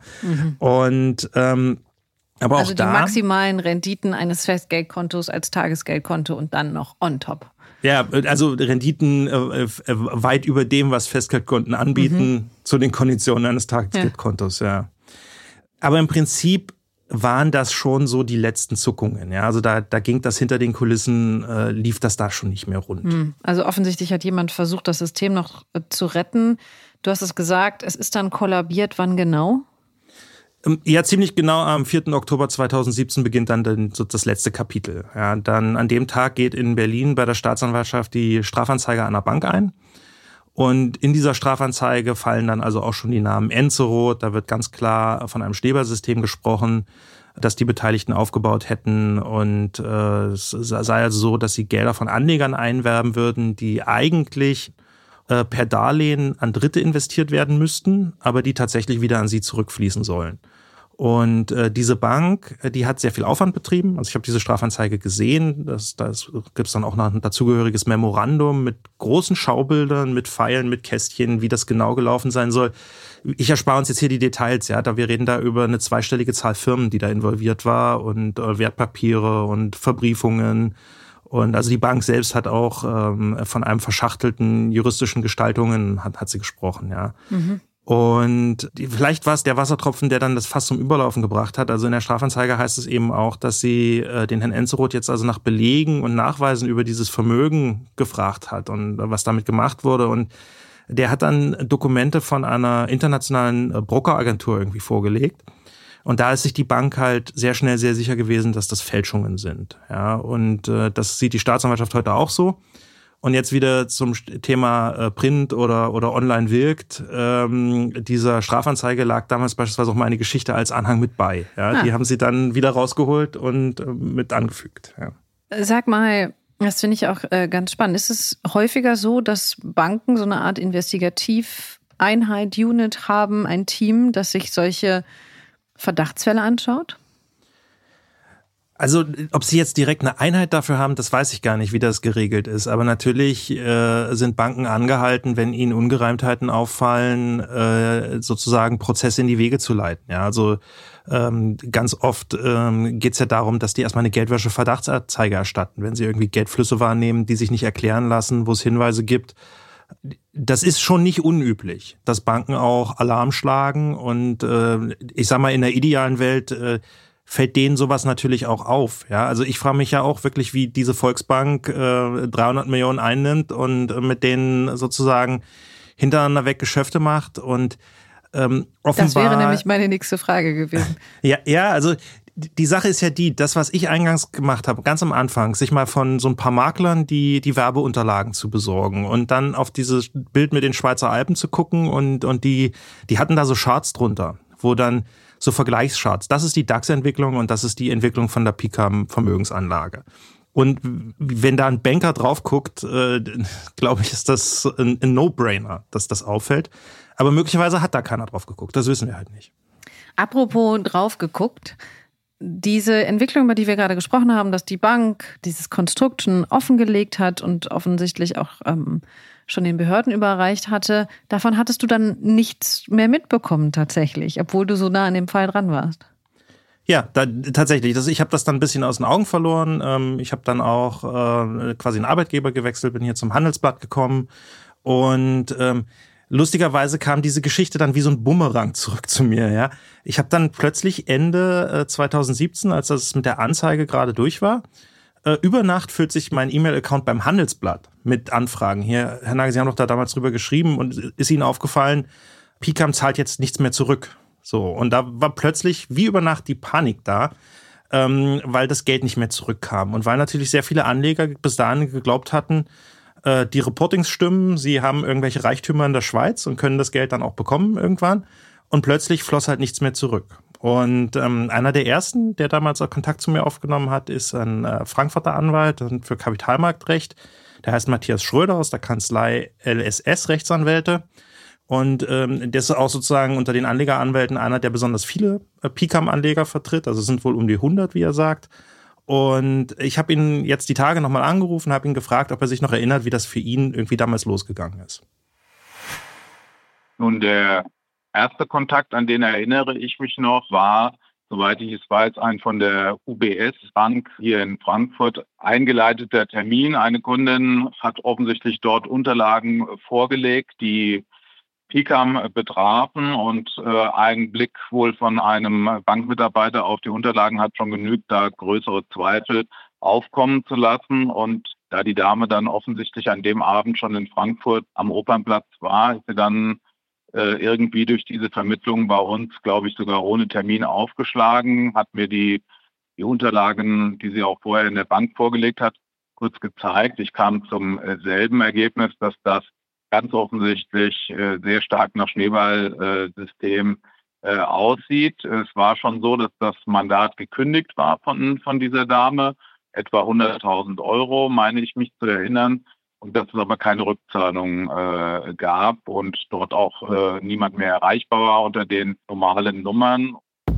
Und aber also auch da die maximalen Renditen eines Festgeldkontos als Tagesgeldkonto und dann noch on top. Ja, also Renditen weit über dem, was Festgeldkonten anbieten, zu den Konditionen eines Tagesgeldkontos, ja. Aber im Prinzip waren das schon so die letzten Zuckungen, ja. Also da ging das hinter den Kulissen, lief das da schon nicht mehr rund. Also offensichtlich hat jemand versucht, das System noch zu retten. Du hast es gesagt, es ist dann kollabiert. Wann genau? Ja, ziemlich genau am 4. Oktober 2017 beginnt dann das letzte Kapitel. Ja, dann an dem Tag geht in Berlin bei der Staatsanwaltschaft die Strafanzeige an der Bank ein. Und in dieser Strafanzeige fallen dann also auch schon die Namen Enzeroth. Da wird ganz klar von einem Schneeballsystem gesprochen, das die Beteiligten aufgebaut hätten. Und es sei also so, dass sie Gelder von Anlegern einwerben würden, die eigentlich per Darlehen an Dritte investiert werden müssten, aber die tatsächlich wieder an sie zurückfließen sollen. Und diese Bank, die hat sehr viel Aufwand betrieben. Also ich habe diese Strafanzeige gesehen. Da gibt es dann auch noch ein dazugehöriges Memorandum mit großen Schaubildern, mit Pfeilen, mit Kästchen, wie das genau gelaufen sein soll. Ich erspare uns jetzt hier die Details, ja. Wir reden da über eine zweistellige Zahl Firmen, die da involviert war und Wertpapiere und Verbriefungen. Und also die Bank selbst hat auch von einem verschachtelten juristischen Gestaltungen hat sie gesprochen, ja. Und vielleicht war es der Wassertropfen, der dann das Fass zum Überlaufen gebracht hat. Also in der Strafanzeige heißt es eben auch, dass sie den Herrn Enzeroth jetzt also nach Belegen und Nachweisen über dieses Vermögen gefragt hat und was damit gemacht wurde. Und der hat dann Dokumente von einer internationalen Brokeragentur irgendwie vorgelegt. Und da ist sich die Bank halt sehr schnell sehr sicher gewesen, dass das Fälschungen sind. Ja, und das sieht die Staatsanwaltschaft heute auch so. Und jetzt wieder zum Thema Print oder online wirkt. Dieser Strafanzeige lag damals beispielsweise auch mal eine Geschichte als Anhang mit bei. Ja, Die haben sie dann wieder rausgeholt und mit angefügt. Ja. Sag mal, das finde ich auch ganz spannend. Ist es häufiger so, dass Banken so eine Art Investigativeinheit, Unit haben, ein Team, das sich solche Verdachtsfälle anschaut? Also, ob sie jetzt direkt eine Einheit dafür haben, das weiß ich gar nicht, wie das geregelt ist. Aber natürlich sind Banken angehalten, wenn ihnen Ungereimtheiten auffallen, sozusagen Prozesse in die Wege zu leiten. Ja, also ganz oft geht es ja darum, dass die erstmal eine Geldwäsche-Verdachtsanzeige erstatten, wenn sie irgendwie Geldflüsse wahrnehmen, die sich nicht erklären lassen, wo es Hinweise gibt. Das ist schon nicht unüblich, dass Banken auch Alarm schlagen und ich sag mal, in der idealen Welt fällt denen sowas natürlich auch auf. Ja, also ich frage mich ja auch wirklich, wie diese Volksbank 300 Millionen einnimmt und mit denen sozusagen hintereinander weg Geschäfte macht und offenbar. Das wäre nämlich meine nächste Frage gewesen. Ja, also die Sache ist ja das, was ich eingangs gemacht habe, ganz am Anfang, sich mal von so ein paar Maklern die Werbeunterlagen zu besorgen und dann auf dieses Bild mit den Schweizer Alpen zu gucken und die hatten da so Charts drunter, wo dann so Vergleichscharts. Das ist die DAX-Entwicklung und das ist die Entwicklung von der Picam-Vermögensanlage. Und wenn da ein Banker drauf guckt, glaube ich, ist das ein No-Brainer, dass das auffällt. Aber möglicherweise hat da keiner drauf geguckt. Das wissen wir halt nicht. Apropos drauf geguckt. Diese Entwicklung, über die wir gerade gesprochen haben, dass die Bank dieses Konstrukt schon offengelegt hat und offensichtlich auch schon den Behörden überreicht hatte, davon hattest du dann nichts mehr mitbekommen tatsächlich, obwohl du so nah an dem Fall dran warst. Ja, tatsächlich. Ich habe das dann ein bisschen aus den Augen verloren. Ich habe dann auch quasi einen Arbeitgeber gewechselt, bin hier zum Handelsblatt gekommen und lustigerweise kam diese Geschichte dann wie so ein Bumerang zurück zu mir. Ja, ich habe dann plötzlich Ende 2017, als das mit der Anzeige gerade durch war, über Nacht füllt sich mein E-Mail-Account beim Handelsblatt mit Anfragen. Hier, Herr Nagel, Sie haben doch da damals drüber geschrieben und ist Ihnen aufgefallen, Picam zahlt jetzt nichts mehr zurück. So, und da war plötzlich wie über Nacht die Panik da. weil das Geld nicht mehr zurückkam. Und weil natürlich sehr viele Anleger bis dahin geglaubt hatten, die Reportings stimmen, sie haben irgendwelche Reichtümer in der Schweiz und können das Geld dann auch bekommen irgendwann. Und plötzlich floss halt nichts mehr zurück. Und einer der ersten, der damals auch Kontakt zu mir aufgenommen hat, ist ein Frankfurter Anwalt für Kapitalmarktrecht. Der heißt Matthias Schröder aus der Kanzlei LSS Rechtsanwälte. Und der ist auch sozusagen unter den Anlegeranwälten einer, der besonders viele PICAM-Anleger vertritt. Also es sind wohl um die 100, wie er sagt. Und ich habe ihn jetzt die Tage nochmal angerufen, habe ihn gefragt, ob er sich noch erinnert, wie das für ihn irgendwie damals losgegangen ist. Nun, der erste Kontakt, an den erinnere ich mich noch, war, soweit ich es weiß, ein von der UBS Bank hier in Frankfurt eingeleiteter Termin. Eine Kundin hat offensichtlich dort Unterlagen vorgelegt, die PICAM betrafen, und ein Blick wohl von einem Bankmitarbeiter auf die Unterlagen hat schon genügt, da größere Zweifel aufkommen zu lassen. Und da die Dame dann offensichtlich an dem Abend schon in Frankfurt am Opernplatz war, ist sie dann irgendwie durch diese Vermittlung bei uns, glaube ich, sogar ohne Termin aufgeschlagen, hat mir die Unterlagen, die sie auch vorher in der Bank vorgelegt hat, kurz gezeigt. Ich kam zum selben Ergebnis, dass das ganz offensichtlich sehr stark nach Schneeballsystem aussieht. Es war schon so, dass das Mandat gekündigt war von dieser Dame, etwa 100.000 €, meine ich mich zu erinnern, und dass es aber keine Rückzahlung gab und dort auch niemand mehr erreichbar war unter den normalen Nummern.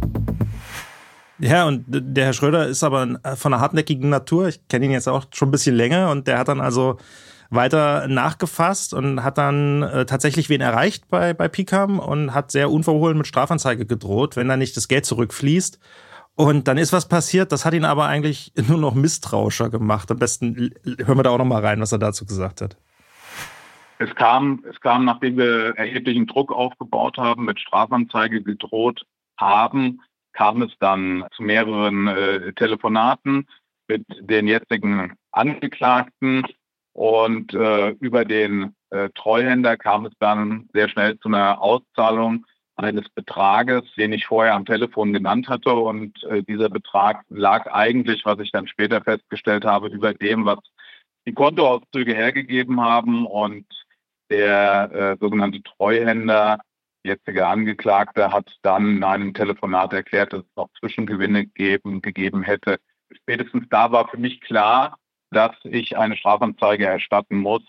Ja, und der Herr Schröder ist aber von einer hartnäckigen Natur. Ich kenne ihn jetzt auch schon ein bisschen länger, und der hat dann also weiter nachgefasst und hat dann tatsächlich wen erreicht bei PICAM und hat sehr unverhohlen mit Strafanzeige gedroht, wenn da nicht das Geld zurückfließt. Und dann ist was passiert, das hat ihn aber eigentlich nur noch misstrauischer gemacht. Am besten hören wir da auch noch mal rein, was er dazu gesagt hat. Es kam, nachdem wir erheblichen Druck aufgebaut haben, mit Strafanzeige gedroht haben, kam es dann zu mehreren Telefonaten mit den jetzigen Angeklagten. Und über den Treuhänder kam es dann sehr schnell zu einer Auszahlung eines Betrages, den ich vorher am Telefon genannt hatte. Und dieser Betrag lag eigentlich, was ich dann später festgestellt habe, über dem, was die Kontoauszüge hergegeben haben. Und der sogenannte Treuhänder, jetzige Angeklagte, hat dann in einem Telefonat erklärt, dass es noch Zwischengewinne gegeben hätte. Spätestens da war für mich klar, dass ich eine Strafanzeige erstatten muss.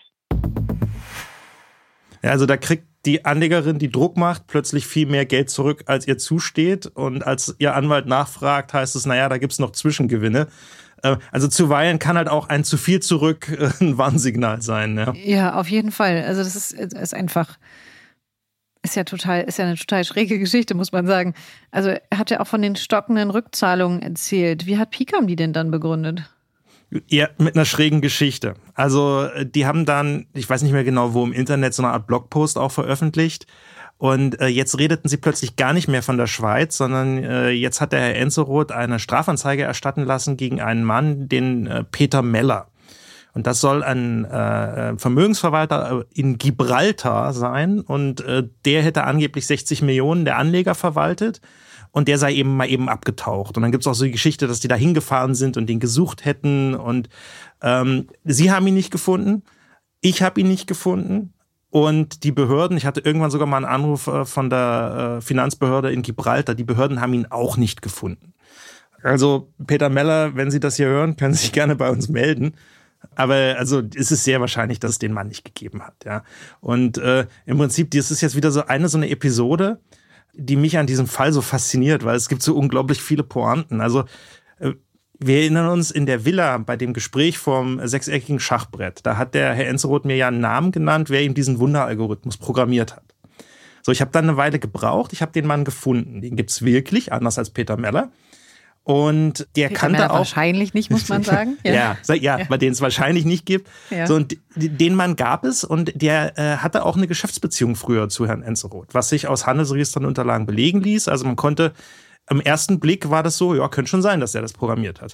Ja, also da kriegt die Anlegerin, die Druck macht, plötzlich viel mehr Geld zurück, als ihr zusteht. Und als ihr Anwalt nachfragt, heißt es, naja, da gibt's noch Zwischengewinne. Also zuweilen kann halt auch ein zu viel zurück ein Warnsignal sein. Ja, ja, auf jeden Fall. Also das ist einfach, ist ja eine total schräge Geschichte, muss man sagen. Also er hat ja auch von den stockenden Rückzahlungen erzählt. Wie hat PICAM die denn dann begründet? Ja, mit einer schrägen Geschichte. Also die haben dann, ich weiß nicht mehr genau wo, im Internet so eine Art Blogpost auch veröffentlicht. Und jetzt redeten sie plötzlich gar nicht mehr von der Schweiz, sondern jetzt hat der Herr Enzeroth eine Strafanzeige erstatten lassen gegen einen Mann, den Peter Meller. Und das soll ein Vermögensverwalter in Gibraltar sein. Und der hätte angeblich 60 Millionen der Anleger verwaltet. Und der sei eben mal abgetaucht. Und dann gibt's auch so die Geschichte, dass die da hingefahren sind und den gesucht hätten. Und sie haben ihn nicht gefunden. Ich habe ihn nicht gefunden. Und die Behörden, ich hatte irgendwann sogar mal einen Anruf von der Finanzbehörde in Gibraltar. Die Behörden haben ihn auch nicht gefunden. Also Peter Meller, wenn Sie das hier hören, können Sie sich gerne bei uns melden. Aber also es ist sehr wahrscheinlich, dass es den Mann nicht gegeben hat. Ja. Und im Prinzip, das ist jetzt wieder so eine Episode, die mich an diesem Fall so fasziniert, weil es gibt so unglaublich viele Pointen. Also wir erinnern uns in der Villa bei dem Gespräch vom sechseckigen Schachbrett. Da hat der Herr Enzeroth mir ja einen Namen genannt, wer ihm diesen Wunderalgorithmus programmiert hat. So, ich habe dann eine Weile gebraucht, ich habe den Mann gefunden. Den gibt's wirklich, anders als Peter Meller. Und der Peter kannte Meller auch wahrscheinlich nicht, muss man sagen. ja, bei denen es wahrscheinlich nicht gibt. Ja. So, und den Mann gab es, und der hatte auch eine Geschäftsbeziehung früher zu Herrn Enzeroth, was sich aus Handelsregisterunterlagen belegen ließ. Also man konnte, am ersten Blick war das so, ja, könnte schon sein, dass er das programmiert hat.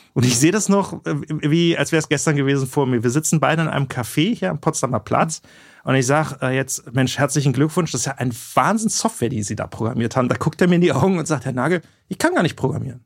Und ich sehe das noch, wie als wäre es gestern gewesen vor mir. Wir sitzen beide in einem Café hier am Potsdamer Platz. Und ich sage jetzt, Mensch, herzlichen Glückwunsch, das ist ja ein Wahnsinns-Software, die Sie da programmiert haben. Da guckt er mir in die Augen und sagt, Herr Nagel, ich kann gar nicht programmieren.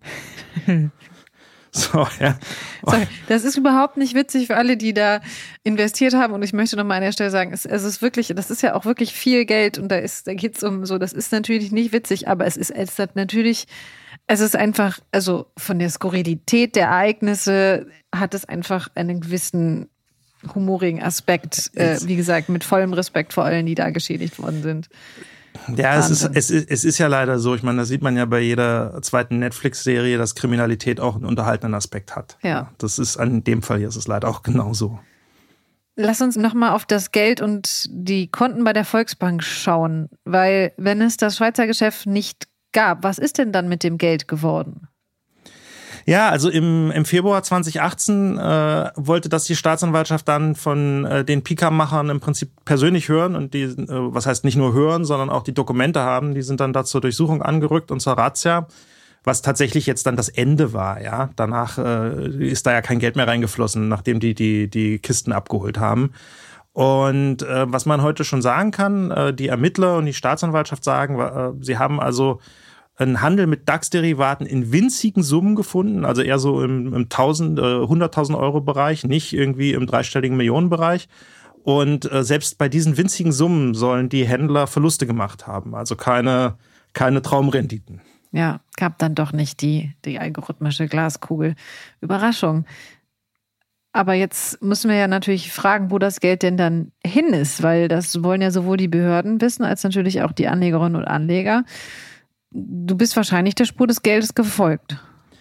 So, ja. Sorry, das ist überhaupt nicht witzig für alle, die da investiert haben. Und ich möchte nochmal an der Stelle sagen, es ist wirklich, das ist ja auch wirklich viel Geld und da geht es um so, das ist natürlich nicht witzig, aber es ist natürlich, es ist einfach, also von der Skurrilität der Ereignisse hat es einfach einen gewissen humorigen Aspekt, wie gesagt, mit vollem Respekt vor allen, die da geschädigt worden sind. Ja, es ist ja leider so. Ich meine, das sieht man ja bei jeder zweiten Netflix-Serie, dass Kriminalität auch einen unterhaltenden Aspekt hat. Ja. Das ist in dem Fall hier ist es leider auch genauso. Lass uns nochmal auf das Geld und die Konten bei der Volksbank schauen, weil wenn es das Schweizer Geschäft nicht gab, was ist denn dann mit dem Geld geworden? Ja, also im Februar 2018 wollte das die Staatsanwaltschaft dann von den Pika-Machern im Prinzip persönlich hören und die, was heißt nicht nur hören, sondern auch die Dokumente haben, die sind dann da zur Durchsuchung angerückt und zur Razzia, was tatsächlich jetzt dann das Ende war, ja. Danach ist da ja kein Geld mehr reingeflossen, nachdem die Kisten abgeholt haben. Und was man heute schon sagen kann, die Ermittler und die Staatsanwaltschaft sagen, sie haben also einen Handel mit DAX-Derivaten in winzigen Summen gefunden, also eher so im 100.000 Euro Bereich, nicht irgendwie im dreistelligen Millionenbereich. Und selbst bei diesen winzigen Summen sollen die Händler Verluste gemacht haben, also keine Traumrenditen. Ja, gab dann doch nicht die algorithmische Glaskugel. Überraschung. Aber jetzt müssen wir ja natürlich fragen, wo das Geld denn dann hin ist, weil das wollen ja sowohl die Behörden wissen, als natürlich auch die Anlegerinnen und Anleger. Du bist wahrscheinlich der Spur des Geldes gefolgt.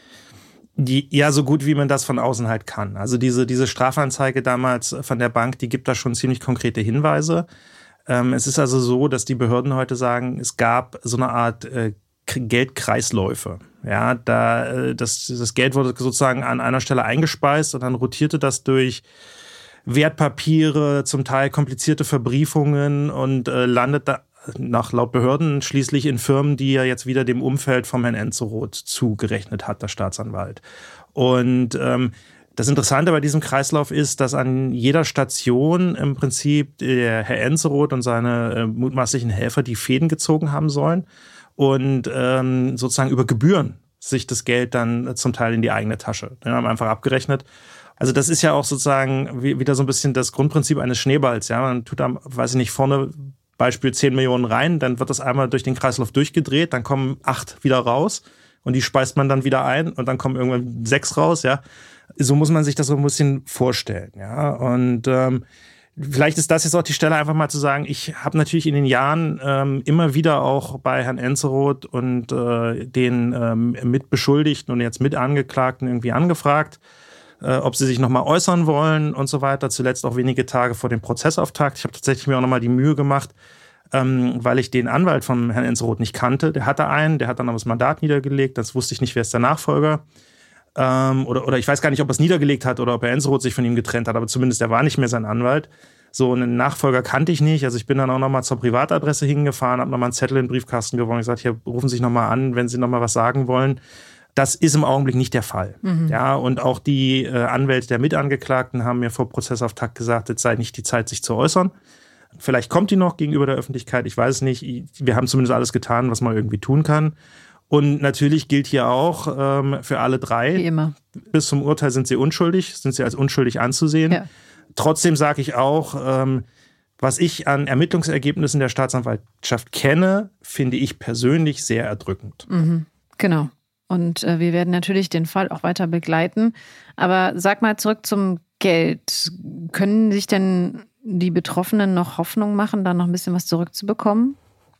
Ja, so gut wie man das von außen halt kann. Also diese Strafanzeige damals von der Bank, die gibt da schon ziemlich konkrete Hinweise. Es ist also so, dass die Behörden heute sagen, es gab so eine Art Geldkreisläufe. Ja, das Geld wurde sozusagen an einer Stelle eingespeist und dann rotierte das durch Wertpapiere, zum Teil komplizierte Verbriefungen und landet da laut Behörden schließlich in Firmen, die er jetzt wieder dem Umfeld vom Herrn Enzeroth zugerechnet hat, der Staatsanwalt. Und das Interessante bei diesem Kreislauf ist, dass an jeder Station im Prinzip der Herr Enzeroth und seine mutmaßlichen Helfer die Fäden gezogen haben sollen und sozusagen über Gebühren sich das Geld dann zum Teil in die eigene Tasche. Dann haben wir einfach abgerechnet. Also das ist ja auch sozusagen wieder so ein bisschen das Grundprinzip eines Schneeballs. Ja, man tut da, weiß ich nicht, vorne Beispiel 10 Millionen rein, dann wird das einmal durch den Kreislauf durchgedreht, dann kommen 8 wieder raus und die speist man dann wieder ein und dann kommen irgendwann 6 raus, ja. So muss man sich das so ein bisschen vorstellen, ja. Und vielleicht ist das jetzt auch die Stelle, einfach mal zu sagen, ich habe natürlich in den Jahren immer wieder auch bei Herrn Enzeroth und den Mitbeschuldigten und jetzt Mitangeklagten irgendwie angefragt, ob sie sich nochmal äußern wollen und so weiter. Zuletzt auch wenige Tage vor dem Prozessauftakt. Ich habe tatsächlich mir auch nochmal die Mühe gemacht, weil ich den Anwalt von Herrn Enzeroth nicht kannte. Der hatte einen, der hat dann aber das Mandat niedergelegt. Das wusste ich nicht, wer ist der Nachfolger. Oder ich weiß gar nicht, ob er es niedergelegt hat oder ob Herr Enzeroth sich von ihm getrennt hat, aber zumindest er war nicht mehr sein Anwalt. So, einen Nachfolger kannte ich nicht. Also ich bin dann auch nochmal zur Privatadresse hingefahren, habe nochmal einen Zettel in den Briefkasten geworfen und gesagt, hier, rufen Sie sich nochmal an, wenn Sie nochmal was sagen wollen. Das ist im Augenblick nicht der Fall. Mhm. Ja, und auch die Anwälte der Mitangeklagten haben mir vor Prozessauftakt gesagt, jetzt sei nicht die Zeit, sich zu äußern. Vielleicht kommt die noch gegenüber der Öffentlichkeit, ich weiß es nicht. Wir haben zumindest alles getan, was man irgendwie tun kann. Und natürlich gilt hier auch für alle drei. Wie immer. Bis zum Urteil sind sie unschuldig, sind sie als unschuldig anzusehen. Ja. Trotzdem sage ich auch, was ich an Ermittlungsergebnissen der Staatsanwaltschaft kenne, finde ich persönlich sehr erdrückend. Mhm. Genau. Und wir werden natürlich den Fall auch weiter begleiten. Aber sag mal zurück zum Geld. Können sich denn die Betroffenen noch Hoffnung machen, da noch ein bisschen was zurückzubekommen?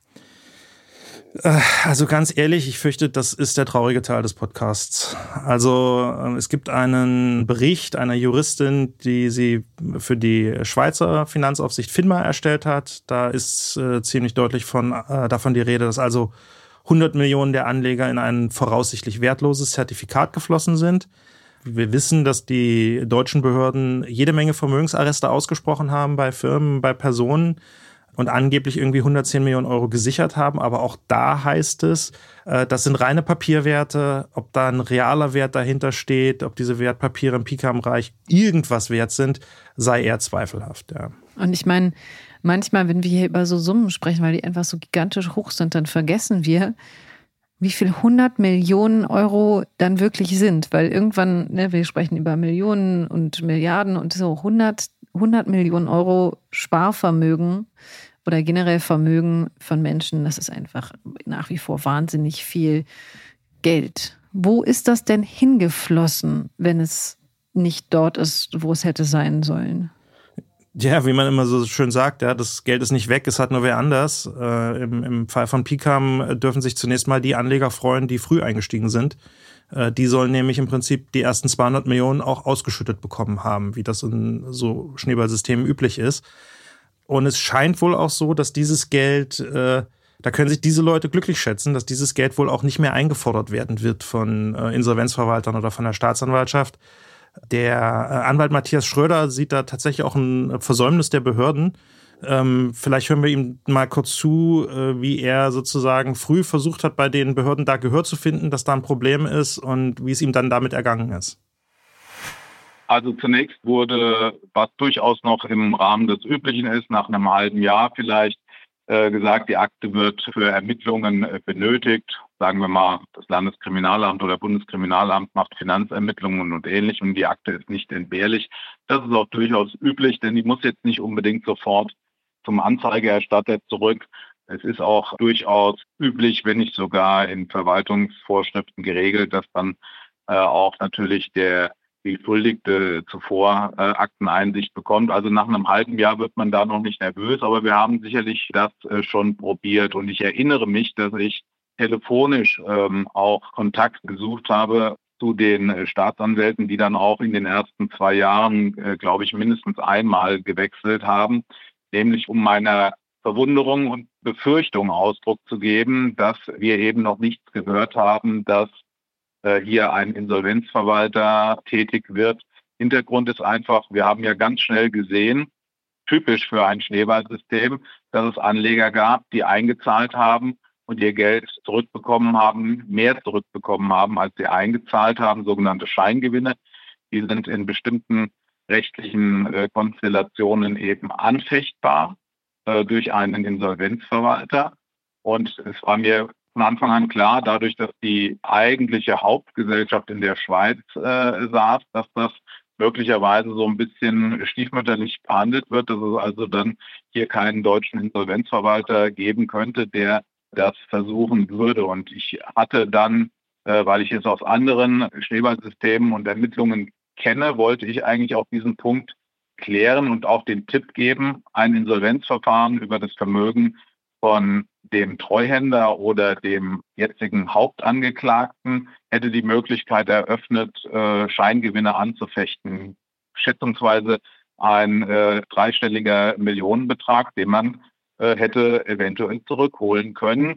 Also ganz ehrlich, ich fürchte, das ist der traurige Teil des Podcasts. Also es gibt einen Bericht einer Juristin, die sie für die Schweizer Finanzaufsicht FINMA erstellt hat. Da ist ziemlich deutlich davon die Rede, dass also 100 Millionen der Anleger in ein voraussichtlich wertloses Zertifikat geflossen sind. Wir wissen, dass die deutschen Behörden jede Menge Vermögensarreste ausgesprochen haben bei Firmen, bei Personen. und angeblich irgendwie 110 Millionen Euro gesichert haben. Aber auch da heißt es, das sind reine Papierwerte. Ob da ein realer Wert dahinter steht, ob diese Wertpapiere im Picam-Bereich irgendwas wert sind, sei eher zweifelhaft. Ja. Und ich meine, manchmal, wenn wir hier über so Summen sprechen, weil die einfach so gigantisch hoch sind, dann vergessen wir, wie viel 100 Millionen Euro dann wirklich sind. Weil irgendwann, wir sprechen über Millionen und Milliarden und so 100 Millionen Euro Sparvermögen oder generell Vermögen von Menschen, das ist einfach nach wie vor wahnsinnig viel Geld. Wo ist das denn hingeflossen, wenn es nicht dort ist, wo es hätte sein sollen? Ja, wie man immer so schön sagt, ja, das Geld ist nicht weg, es hat nur wer anders. Im Fall von Picam dürfen sich zunächst mal die Anleger freuen, die früh eingestiegen sind. Die sollen nämlich im Prinzip die ersten 200 Millionen auch ausgeschüttet bekommen haben, wie das in so Schneeballsystemen üblich ist. Und es scheint wohl auch so, dass dieses Geld, da können sich diese Leute glücklich schätzen, dass dieses Geld wohl auch nicht mehr eingefordert werden wird von Insolvenzverwaltern oder von der Staatsanwaltschaft. Der Anwalt Matthias Schröder sieht da tatsächlich auch ein Versäumnis der Behörden. Vielleicht hören wir ihm mal kurz zu, wie er sozusagen früh versucht hat, bei den Behörden da Gehör zu finden, dass da ein Problem ist und wie es ihm dann damit ergangen ist. Also zunächst wurde, was durchaus noch im Rahmen des Üblichen ist, nach einem halben Jahr vielleicht, gesagt, die Akte wird für Ermittlungen benötigt. Sagen wir mal, das Landeskriminalamt oder Bundeskriminalamt macht Finanzermittlungen und ähnlich und die Akte ist nicht entbehrlich. Das ist auch durchaus üblich, denn die muss jetzt nicht unbedingt sofort zum Anzeigerstatter zurück. Es ist auch durchaus üblich, wenn nicht sogar in Verwaltungsvorschriften geregelt, dass dann auch natürlich der Beschuldigte zuvor Akteneinsicht bekommt. Also nach einem halben Jahr wird man da noch nicht nervös, aber wir haben sicherlich das schon probiert. Und ich erinnere mich, dass ich telefonisch auch Kontakt gesucht habe zu den Staatsanwälten, die dann auch in den ersten 2 Jahren, glaube ich, mindestens einmal gewechselt haben, nämlich um meiner Verwunderung und Befürchtung Ausdruck zu geben, dass wir eben noch nichts gehört haben, dass hier ein Insolvenzverwalter tätig wird. Hintergrund ist einfach, wir haben ja ganz schnell gesehen, typisch für ein Schneeballsystem, dass es Anleger gab, die eingezahlt haben und ihr Geld zurückbekommen haben, mehr zurückbekommen haben, als sie eingezahlt haben, sogenannte Scheingewinne. Die sind in bestimmten rechtlichen Konstellationen eben anfechtbar durch einen Insolvenzverwalter. Und es war mir von Anfang an klar, dadurch, dass die eigentliche Hauptgesellschaft in der Schweiz saß, dass das möglicherweise so ein bisschen stiefmütterlich behandelt wird, dass es also dann hier keinen deutschen Insolvenzverwalter geben könnte, der das versuchen würde. Und ich hatte dann, weil ich es aus anderen Schneeballsystemen und Ermittlungen kenne, wollte ich eigentlich auch diesen Punkt klären und auch den Tipp geben, ein Insolvenzverfahren über das Vermögen von dem Treuhänder oder dem jetzigen Hauptangeklagten hätte die Möglichkeit eröffnet, Scheingewinne anzufechten. Schätzungsweise ein dreistelliger Millionenbetrag, den man hätte eventuell zurückholen können.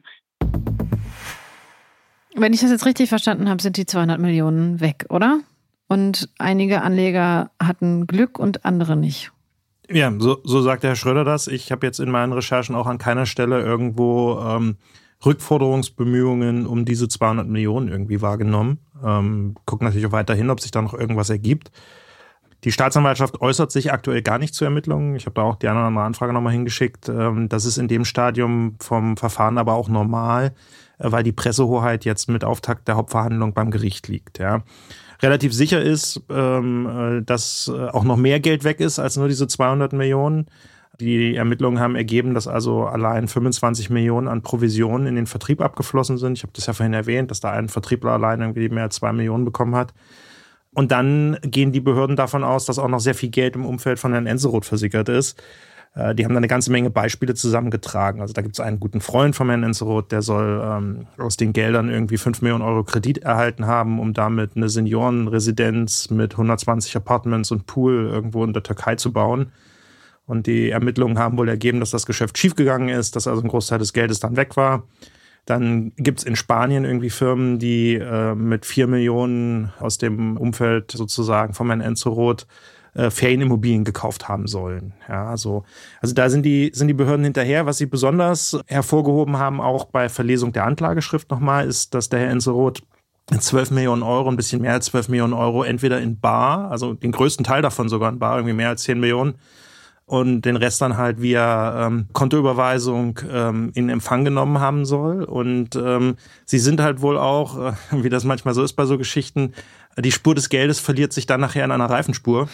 Wenn ich das jetzt richtig verstanden habe, sind die 200 Millionen weg, oder? Und einige Anleger hatten Glück und andere nicht. Ja, so sagt der Herr Schröder das. Ich habe jetzt in meinen Recherchen auch an keiner Stelle irgendwo Rückforderungsbemühungen um diese 200 Millionen irgendwie wahrgenommen. Guck natürlich auch weiterhin, ob sich da noch irgendwas ergibt. Die Staatsanwaltschaft äußert sich aktuell gar nicht zu Ermittlungen. Ich habe da auch die eine oder andere Anfrage nochmal hingeschickt. Das ist in dem Stadium vom Verfahren aber auch normal, weil die Pressehoheit jetzt mit Auftakt der Hauptverhandlung beim Gericht liegt. Ja. Relativ sicher ist, dass auch noch mehr Geld weg ist als nur diese 200 Millionen. Die Ermittlungen haben ergeben, dass also allein 25 Millionen an Provisionen in den Vertrieb abgeflossen sind. Ich habe das ja vorhin erwähnt, dass da ein Vertriebler allein irgendwie mehr als 2 Millionen bekommen hat. Und dann gehen die Behörden davon aus, dass auch noch sehr viel Geld im Umfeld von Herrn Enseroth versickert ist. Die haben da eine ganze Menge Beispiele zusammengetragen. Also da gibt es einen guten Freund von Herrn Enseroth, der soll aus den Geldern irgendwie 5 Millionen Euro Kredit erhalten haben, um damit eine Seniorenresidenz mit 120 Apartments und Pool irgendwo in der Türkei zu bauen. Und die Ermittlungen haben wohl ergeben, dass das Geschäft schiefgegangen ist, dass also ein Großteil des Geldes dann weg war. Dann gibt es in Spanien irgendwie Firmen, die mit 4 Millionen aus dem Umfeld sozusagen von Herrn Enseroth Ferienimmobilien gekauft haben sollen. Ja, also da sind die Behörden hinterher. Was sie besonders hervorgehoben haben, auch bei Verlesung der Anklageschrift nochmal, ist, dass der Herr Enzeroth 12 Millionen Euro, ein bisschen mehr als 12 Millionen Euro, entweder in bar, also den größten Teil davon sogar in bar, irgendwie mehr als 10 Millionen, und den Rest dann halt via Kontoüberweisung in Empfang genommen haben soll. Und sie sind halt wohl auch, wie das manchmal so ist bei so Geschichten, die Spur des Geldes verliert sich dann nachher in einer Reifenspur.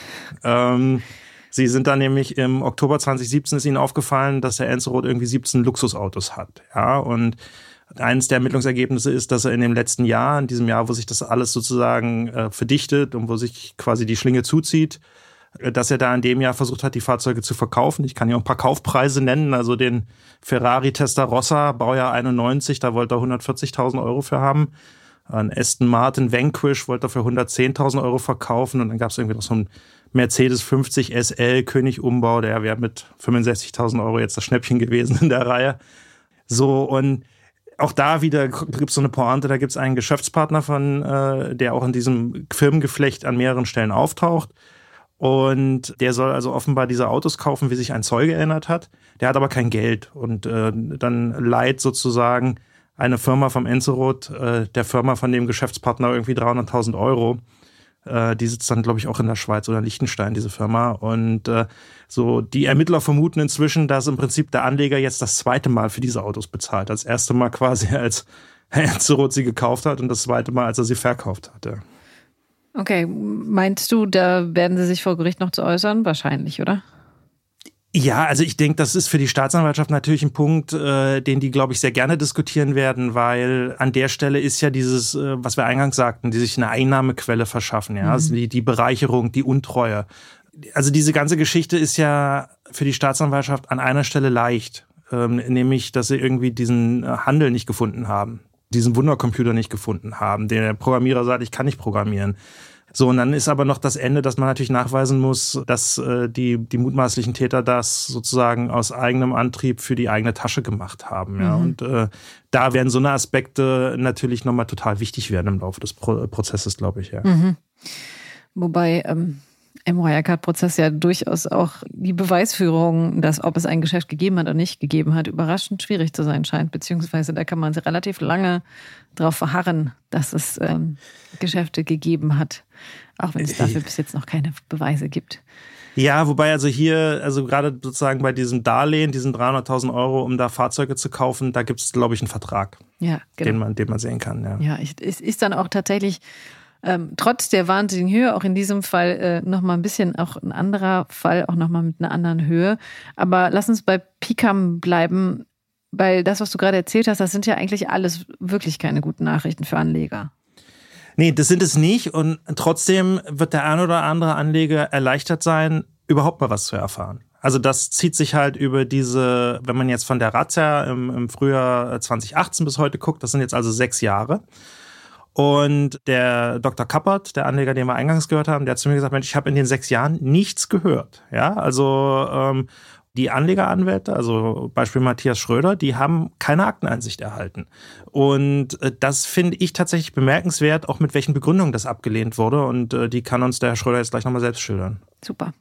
Sie sind dann nämlich im Oktober 2017 ist ihnen aufgefallen, dass der Enzeroth irgendwie 17 Luxusautos hat. Ja, und eines der Ermittlungsergebnisse ist, dass er in dem letzten Jahr, in diesem Jahr, wo sich das alles sozusagen verdichtet und wo sich quasi die Schlinge zuzieht, dass er da in dem Jahr versucht hat, die Fahrzeuge zu verkaufen. Ich kann hier auch ein paar Kaufpreise nennen. Also den Ferrari Testarossa, Baujahr 91, da wollte er 140.000 Euro für haben. Ein Aston Martin Vanquish wollte er für 110.000 Euro verkaufen. Und dann gab es irgendwie noch so einen Mercedes 50 SL König Umbau. Der wäre mit 65.000 Euro jetzt das Schnäppchen gewesen in der Reihe. So, und auch da wieder gibt es so eine Pointe, da gibt es einen Geschäftspartner der auch in diesem Firmengeflecht an mehreren Stellen auftaucht. Und der soll also offenbar diese Autos kaufen, wie sich ein Zeuge erinnert hat. Der hat aber kein Geld. Und dann leiht sozusagen eine Firma vom Enzeroth der Firma von dem Geschäftspartner irgendwie 300.000 Euro. Die sitzt dann, glaube ich, auch in der Schweiz oder Liechtenstein, diese Firma. Und so die Ermittler vermuten inzwischen, dass im Prinzip der Anleger jetzt das zweite Mal für diese Autos bezahlt. Das erste Mal quasi, als Herr Enzeroth sie gekauft hat, und das zweite Mal, als er sie verkauft hat. Ja. Okay, meinst du, da werden sie sich vor Gericht noch zu äußern? Wahrscheinlich, oder? Ja, also ich denke, das ist für die Staatsanwaltschaft natürlich ein Punkt, den die, glaube ich, sehr gerne diskutieren werden, weil an der Stelle ist ja dieses, was wir eingangs sagten, die sich eine Einnahmequelle verschaffen, ja, also die Bereicherung, die Untreue. Also diese ganze Geschichte ist ja für die Staatsanwaltschaft an einer Stelle leicht, nämlich, dass sie irgendwie diesen Handel nicht gefunden haben, diesen Wundercomputer nicht gefunden haben, der Programmierer sagt, ich kann nicht programmieren. So, und dann ist aber noch das Ende, dass man natürlich nachweisen muss, dass die mutmaßlichen Täter das sozusagen aus eigenem Antrieb für die eigene Tasche gemacht haben. Ja. Und da werden so eine Aspekte natürlich nochmal total wichtig werden im Laufe des Prozesses, glaube ich. Ja. Wobei im Wirecard-Prozess ja durchaus auch die Beweisführung, dass ob es ein Geschäft gegeben hat oder nicht gegeben hat, überraschend schwierig zu sein scheint. Beziehungsweise da kann man relativ lange darauf verharren, dass es Geschäfte gegeben hat, auch wenn es dafür bis jetzt noch keine Beweise gibt. Ja, wobei also hier, also gerade sozusagen bei diesem Darlehen, diesen 300.000 Euro, um da Fahrzeuge zu kaufen, da gibt es, glaube ich, einen Vertrag, ja, genau, den man sehen kann. Ja, es ist dann auch tatsächlich trotz der wahnsinnigen Höhe, auch in diesem Fall nochmal ein bisschen auch ein anderer Fall, auch nochmal mit einer anderen Höhe. Aber lass uns bei Picam bleiben, weil das, was du gerade erzählt hast, das sind ja eigentlich alles wirklich keine guten Nachrichten für Anleger. Nee, das sind es nicht. Und trotzdem wird der ein oder andere Anleger erleichtert sein, überhaupt mal was zu erfahren. Also das zieht sich halt über diese, wenn man jetzt von der Razzia im Frühjahr 2018 bis heute guckt, das sind jetzt also 6 Jahre. Und der Dr. Kappert, der Anleger, den wir eingangs gehört haben, der hat zu mir gesagt, Mensch, ich habe in den 6 Jahren nichts gehört. Ja, also die Anlegeranwälte, also Beispiel Matthias Schröder, die haben keine Akteneinsicht erhalten. Und das finde ich tatsächlich bemerkenswert, auch mit welchen Begründungen das abgelehnt wurde. Und die kann uns der Herr Schröder jetzt gleich nochmal selbst schildern. Super.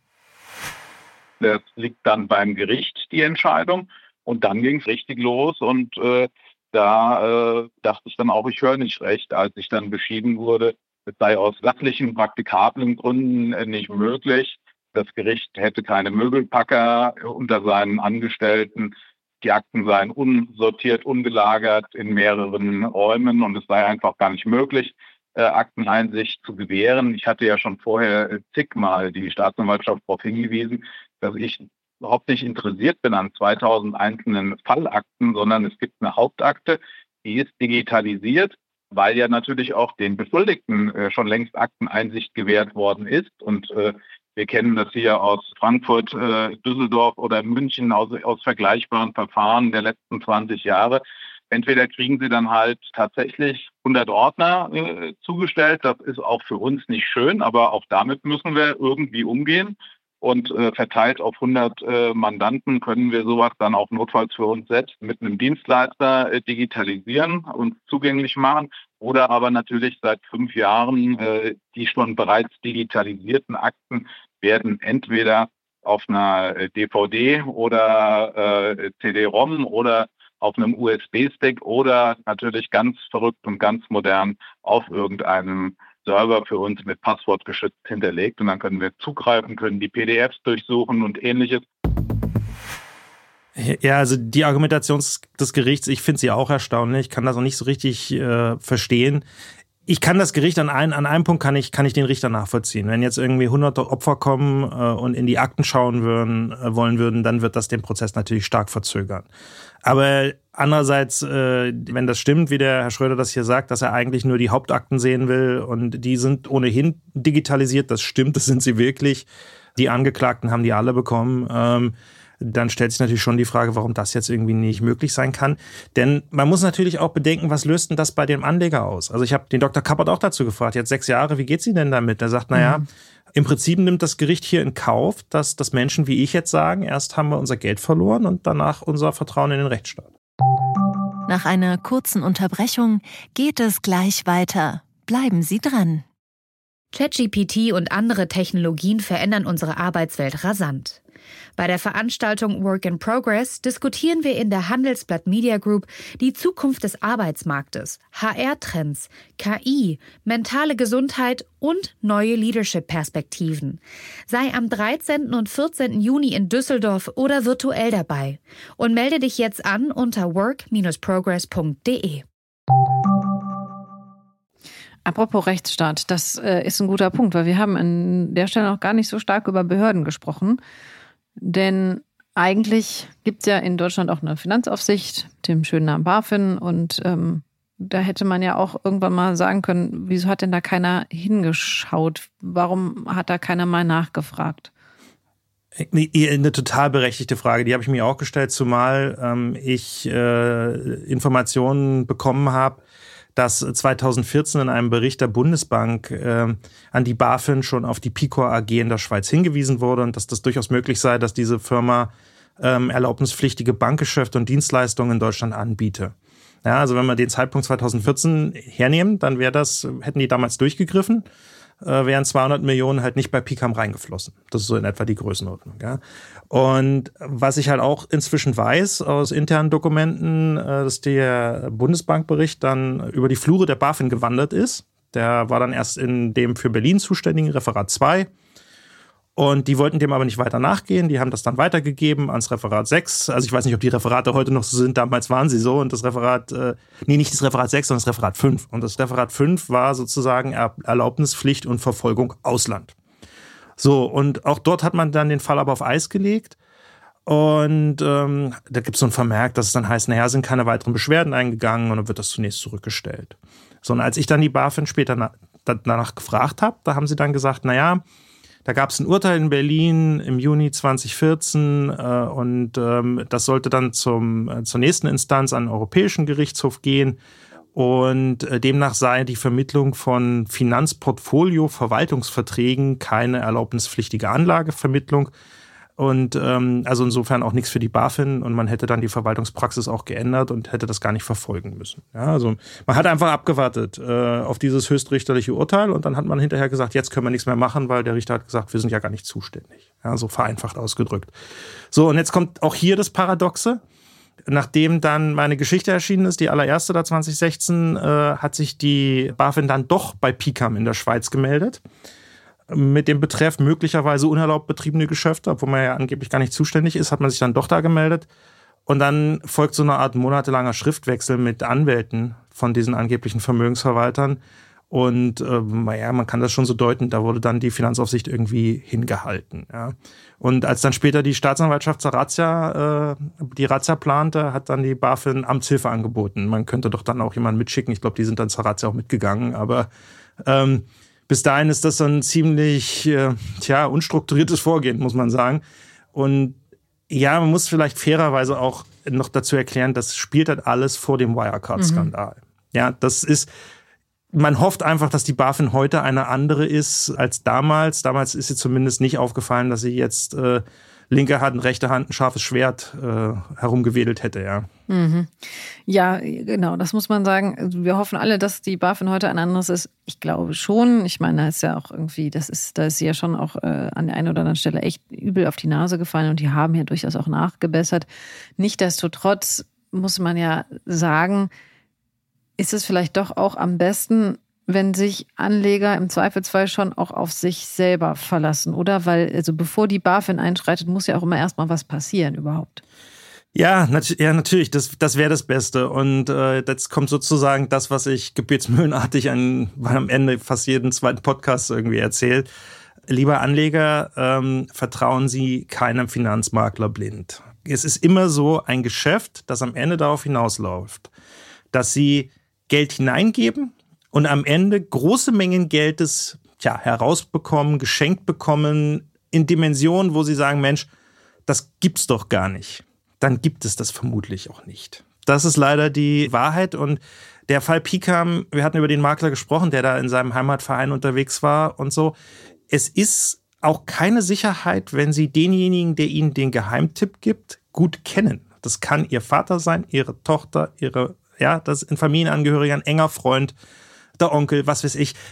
Das liegt dann beim Gericht, die Entscheidung. Und dann ging es richtig los und da dachte ich dann auch, ich höre nicht recht, als ich dann beschieden wurde, es sei aus sachlichen, praktikablen Gründen nicht möglich. Das Gericht hätte keine Möbelpacker unter seinen Angestellten. Die Akten seien unsortiert, ungelagert in mehreren Räumen und es sei einfach gar nicht möglich, Akteneinsicht zu gewähren. Ich hatte ja schon vorher zigmal die Staatsanwaltschaft darauf hingewiesen, dass ich überhaupt nicht interessiert bin an 2000 einzelnen Fallakten, sondern es gibt eine Hauptakte, die ist digitalisiert, weil ja natürlich auch den Beschuldigten schon längst Akteneinsicht gewährt worden ist. Und wir kennen das hier aus Frankfurt, Düsseldorf oder München aus vergleichbaren Verfahren der letzten 20 Jahre. Entweder kriegen sie dann halt tatsächlich 100 Ordner zugestellt. Das ist auch für uns nicht schön, aber auch damit müssen wir irgendwie umgehen. Und verteilt auf 100 Mandanten können wir sowas dann auch notfalls für uns selbst mit einem Dienstleister digitalisieren und zugänglich machen. Oder aber natürlich seit 5 Jahren die schon bereits digitalisierten Akten werden entweder auf einer DVD oder CD-ROM oder auf einem USB-Stick oder natürlich ganz verrückt und ganz modern auf irgendeinem Server für uns mit Passwort geschützt hinterlegt. Und dann können wir zugreifen, können die PDFs durchsuchen und Ähnliches. Ja, also die Argumentation des Gerichts, ich finde sie auch erstaunlich, kann das auch nicht so richtig verstehen. Ich kann das Gericht an einem Punkt kann ich den Richter nachvollziehen. Wenn jetzt irgendwie hunderte Opfer kommen und in die Akten schauen wollen würden, dann wird das den Prozess natürlich stark verzögern. Aber andererseits, wenn das stimmt, wie der Herr Schröder das hier sagt, dass er eigentlich nur die Hauptakten sehen will und die sind ohnehin digitalisiert, das stimmt, das sind sie wirklich. Die Angeklagten haben die alle bekommen. Dann stellt sich natürlich schon die Frage, warum das jetzt irgendwie nicht möglich sein kann. Denn man muss natürlich auch bedenken, was löst denn das bei dem Anleger aus? Also ich habe den Dr. Kappert auch dazu gefragt, jetzt 6 Jahre, wie geht's Ihnen denn damit? Er sagt, naja, im Prinzip nimmt das Gericht hier in Kauf, dass Menschen wie ich jetzt sagen, erst haben wir unser Geld verloren und danach unser Vertrauen in den Rechtsstaat. Nach einer kurzen Unterbrechung geht es gleich weiter. Bleiben Sie dran. ChatGPT und andere Technologien verändern unsere Arbeitswelt rasant. Bei der Veranstaltung Work in Progress diskutieren wir in der Handelsblatt Media Group die Zukunft des Arbeitsmarktes, HR-Trends, KI, mentale Gesundheit und neue Leadership-Perspektiven. Sei am 13. und 14. Juni in Düsseldorf oder virtuell dabei und melde dich jetzt an unter work-progress.de. Apropos Rechtsstaat, das ist ein guter Punkt, weil wir haben an der Stelle noch gar nicht so stark über Behörden gesprochen. Denn eigentlich gibt es ja in Deutschland auch eine Finanzaufsicht, dem schönen Namen BaFin. Und da hätte man ja auch irgendwann mal sagen können, wieso hat denn da keiner hingeschaut? Warum hat da keiner mal nachgefragt? Eine total berechtigte Frage, die habe ich mir auch gestellt, zumal ich Informationen bekommen habe, dass 2014 in einem Bericht der Bundesbank an die BaFin schon auf die Picor AG in der Schweiz hingewiesen wurde und dass das durchaus möglich sei, dass diese Firma erlaubnispflichtige Bankgeschäfte und Dienstleistungen in Deutschland anbiete. Ja, also wenn wir den Zeitpunkt 2014 hernehmen, dann hätten die damals durchgegriffen, wären 200 Millionen halt nicht bei Picam reingeflossen. Das ist so in etwa die Größenordnung. Ja. Und was ich halt auch inzwischen weiß aus internen Dokumenten, dass der Bundesbankbericht dann über die Flure der BaFin gewandert ist. Der war dann erst in dem für Berlin zuständigen Referat 2. Und die wollten dem aber nicht weiter nachgehen. Die haben das dann weitergegeben ans Referat 6. Also ich weiß nicht, ob die Referate heute noch so sind. Damals waren sie so. Und das Referat, nicht das Referat 6, sondern das Referat 5. Und das Referat 5 war sozusagen Erlaubnispflicht und Verfolgung Ausland. So, und auch dort hat man dann den Fall aber auf Eis gelegt. Und da gibt es so ein Vermerk, dass es dann heißt, naja, sind keine weiteren Beschwerden eingegangen und dann wird das zunächst zurückgestellt. So, und als ich dann die BaFin später danach gefragt habe, da haben sie dann gesagt, naja, da gab es ein Urteil in Berlin im Juni 2014 und das sollte dann zur nächsten Instanz an den Europäischen Gerichtshof gehen. Und demnach sei die Vermittlung von Finanzportfolio-Verwaltungsverträgen keine erlaubnispflichtige Anlagevermittlung. Und also insofern auch nichts für die BaFin und man hätte dann die Verwaltungspraxis auch geändert und hätte das gar nicht verfolgen müssen. Ja, also man hat einfach abgewartet auf dieses höchstrichterliche Urteil und dann hat man hinterher gesagt, jetzt können wir nichts mehr machen, weil der Richter hat gesagt, wir sind ja gar nicht zuständig. Ja, so vereinfacht ausgedrückt. So, und jetzt kommt auch hier das Paradoxe. Nachdem dann meine Geschichte erschienen ist, die allererste da 2016, hat sich die BaFin dann doch bei Picam in der Schweiz gemeldet. Mit dem Betreff möglicherweise unerlaubt betriebene Geschäfte, obwohl man ja angeblich gar nicht zuständig ist, hat man sich dann doch da gemeldet. Und dann folgt so eine Art monatelanger Schriftwechsel mit Anwälten von diesen angeblichen Vermögensverwaltern. Und man kann das schon so deuten, da wurde dann die Finanzaufsicht irgendwie hingehalten. Ja. Und als dann später die Staatsanwaltschaft zur Razzia, die Razzia plante, hat dann die BaFin Amtshilfe angeboten. Man könnte doch dann auch jemanden mitschicken. Ich glaube, die sind dann zur Razzia auch mitgegangen. Aber bis dahin ist das so ein ziemlich unstrukturiertes Vorgehen, muss man sagen. Und ja, man muss vielleicht fairerweise auch noch dazu erklären, das spielt halt alles vor dem Wirecard-Skandal. Ja, das ist, man hofft einfach, dass die BaFin heute eine andere ist als damals. Damals ist ihr zumindest nicht aufgefallen, dass sie jetzt linke Hand, rechte Hand ein scharfes Schwert herumgewedelt hätte, ja. Mhm. Ja, genau, das muss man sagen. Wir hoffen alle, dass die BaFin heute ein anderes ist. Ich glaube schon. Ich meine, da ist ja auch irgendwie, da ist sie ja schon auch an der einen oder anderen Stelle echt übel auf die Nase gefallen und die haben ja durchaus auch nachgebessert. Nichtsdestotrotz muss man ja sagen, ist es vielleicht doch auch am besten, wenn sich Anleger im Zweifelsfall schon auch auf sich selber verlassen, oder? Weil, also bevor die BaFin einschreitet, muss ja auch immer erstmal was passieren überhaupt. Ja, natürlich, das wäre das Beste. Und jetzt kommt sozusagen das, was ich gebetsmühlenartig am Ende fast jeden zweiten Podcast irgendwie erzähle. Lieber Anleger, vertrauen Sie keinem Finanzmakler blind. Es ist immer so ein Geschäft, das am Ende darauf hinausläuft, dass Sie Geld hineingeben und am Ende große Mengen Geldes herausbekommen, geschenkt bekommen, in Dimensionen, wo Sie sagen, Mensch, das gibt's doch gar nicht. Dann gibt es das vermutlich auch nicht. Das ist leider die Wahrheit. Und der Fall Pikam, wir hatten über den Makler gesprochen, der da in seinem Heimatverein unterwegs war und so. Es ist auch keine Sicherheit, wenn Sie denjenigen, der Ihnen den Geheimtipp gibt, gut kennen. Das kann Ihr Vater sein, Ihre Tochter, das ist ein Familienangehöriger, ein enger Freund, der Onkel, was weiß ich.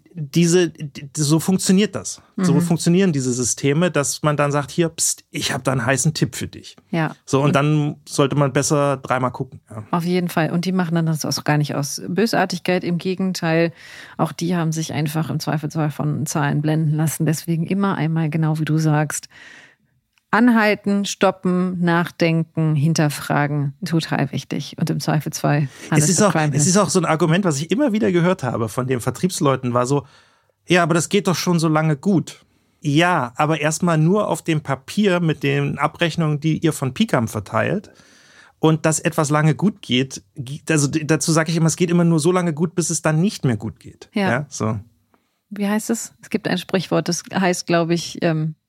So funktioniert das. So funktionieren diese Systeme, dass man dann sagt, hier, pst, ich habe da einen heißen Tipp für dich. Ja. So, und dann sollte man besser dreimal gucken. Ja. Auf jeden Fall. Und die machen dann das auch gar nicht aus Bösartigkeit. Im Gegenteil, auch die haben sich einfach im Zweifelsfall von Zahlen blenden lassen. Deswegen immer einmal, genau wie du sagst, anhalten, stoppen, nachdenken, hinterfragen, total wichtig. Und im Zweifelsfall es ist auch so ein Argument, was ich immer wieder gehört habe von den Vertriebsleuten, war so, ja, aber das geht doch schon so lange gut. Ja, aber erstmal nur auf dem Papier mit den Abrechnungen, die ihr von Pikam verteilt. Und dass etwas lange gut geht, also dazu sage ich immer, es geht immer nur so lange gut, bis es dann nicht mehr gut geht. Ja. So. Wie heißt es? Es gibt ein Sprichwort, das heißt, glaube ich,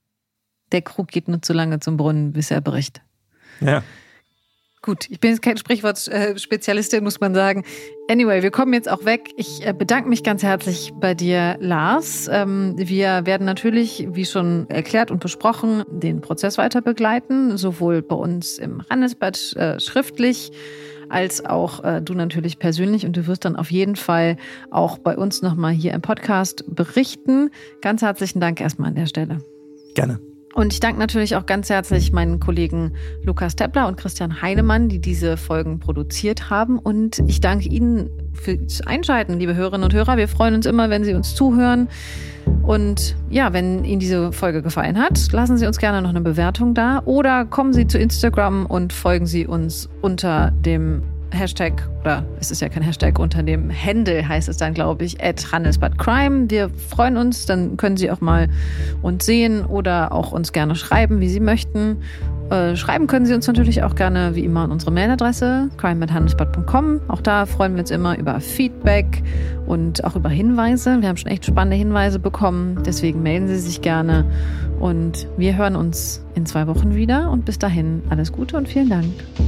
der Krug geht nur zu lange zum Brunnen, bis er bricht. Ja. Gut, ich bin jetzt kein Sprichwort-Spezialistin, muss man sagen. Anyway, wir kommen jetzt auch weg. Ich bedanke mich ganz herzlich bei dir, Lars. Wir werden natürlich, wie schon erklärt und besprochen, den Prozess weiter begleiten, sowohl bei uns im Handelsblatt schriftlich, als auch du natürlich persönlich. Und du wirst dann auf jeden Fall auch bei uns nochmal hier im Podcast berichten. Ganz herzlichen Dank erstmal an der Stelle. Gerne. Und ich danke natürlich auch ganz herzlich meinen Kollegen Lukas Teppler und Christian Heinemann, die diese Folgen produziert haben. Und ich danke Ihnen fürs Einschalten, liebe Hörerinnen und Hörer. Wir freuen uns immer, wenn Sie uns zuhören. Und ja, wenn Ihnen diese Folge gefallen hat, lassen Sie uns gerne noch eine Bewertung da. Oder kommen Sie zu Instagram und folgen Sie uns unter dem Hashtag, oder es ist ja kein Hashtag, unter dem Handle heißt es dann, glaube ich, @handelsblattcrime. Wir freuen uns, dann können Sie auch mal uns sehen oder auch uns gerne schreiben, wie Sie möchten. Schreiben können Sie uns natürlich auch gerne, wie immer, an unsere Mailadresse crime@handelsblatt.com. Auch da freuen wir uns immer über Feedback und auch über Hinweise. Wir haben schon echt spannende Hinweise bekommen, deswegen melden Sie sich gerne. Und wir hören uns in 2 Wochen wieder und bis dahin alles Gute und vielen Dank.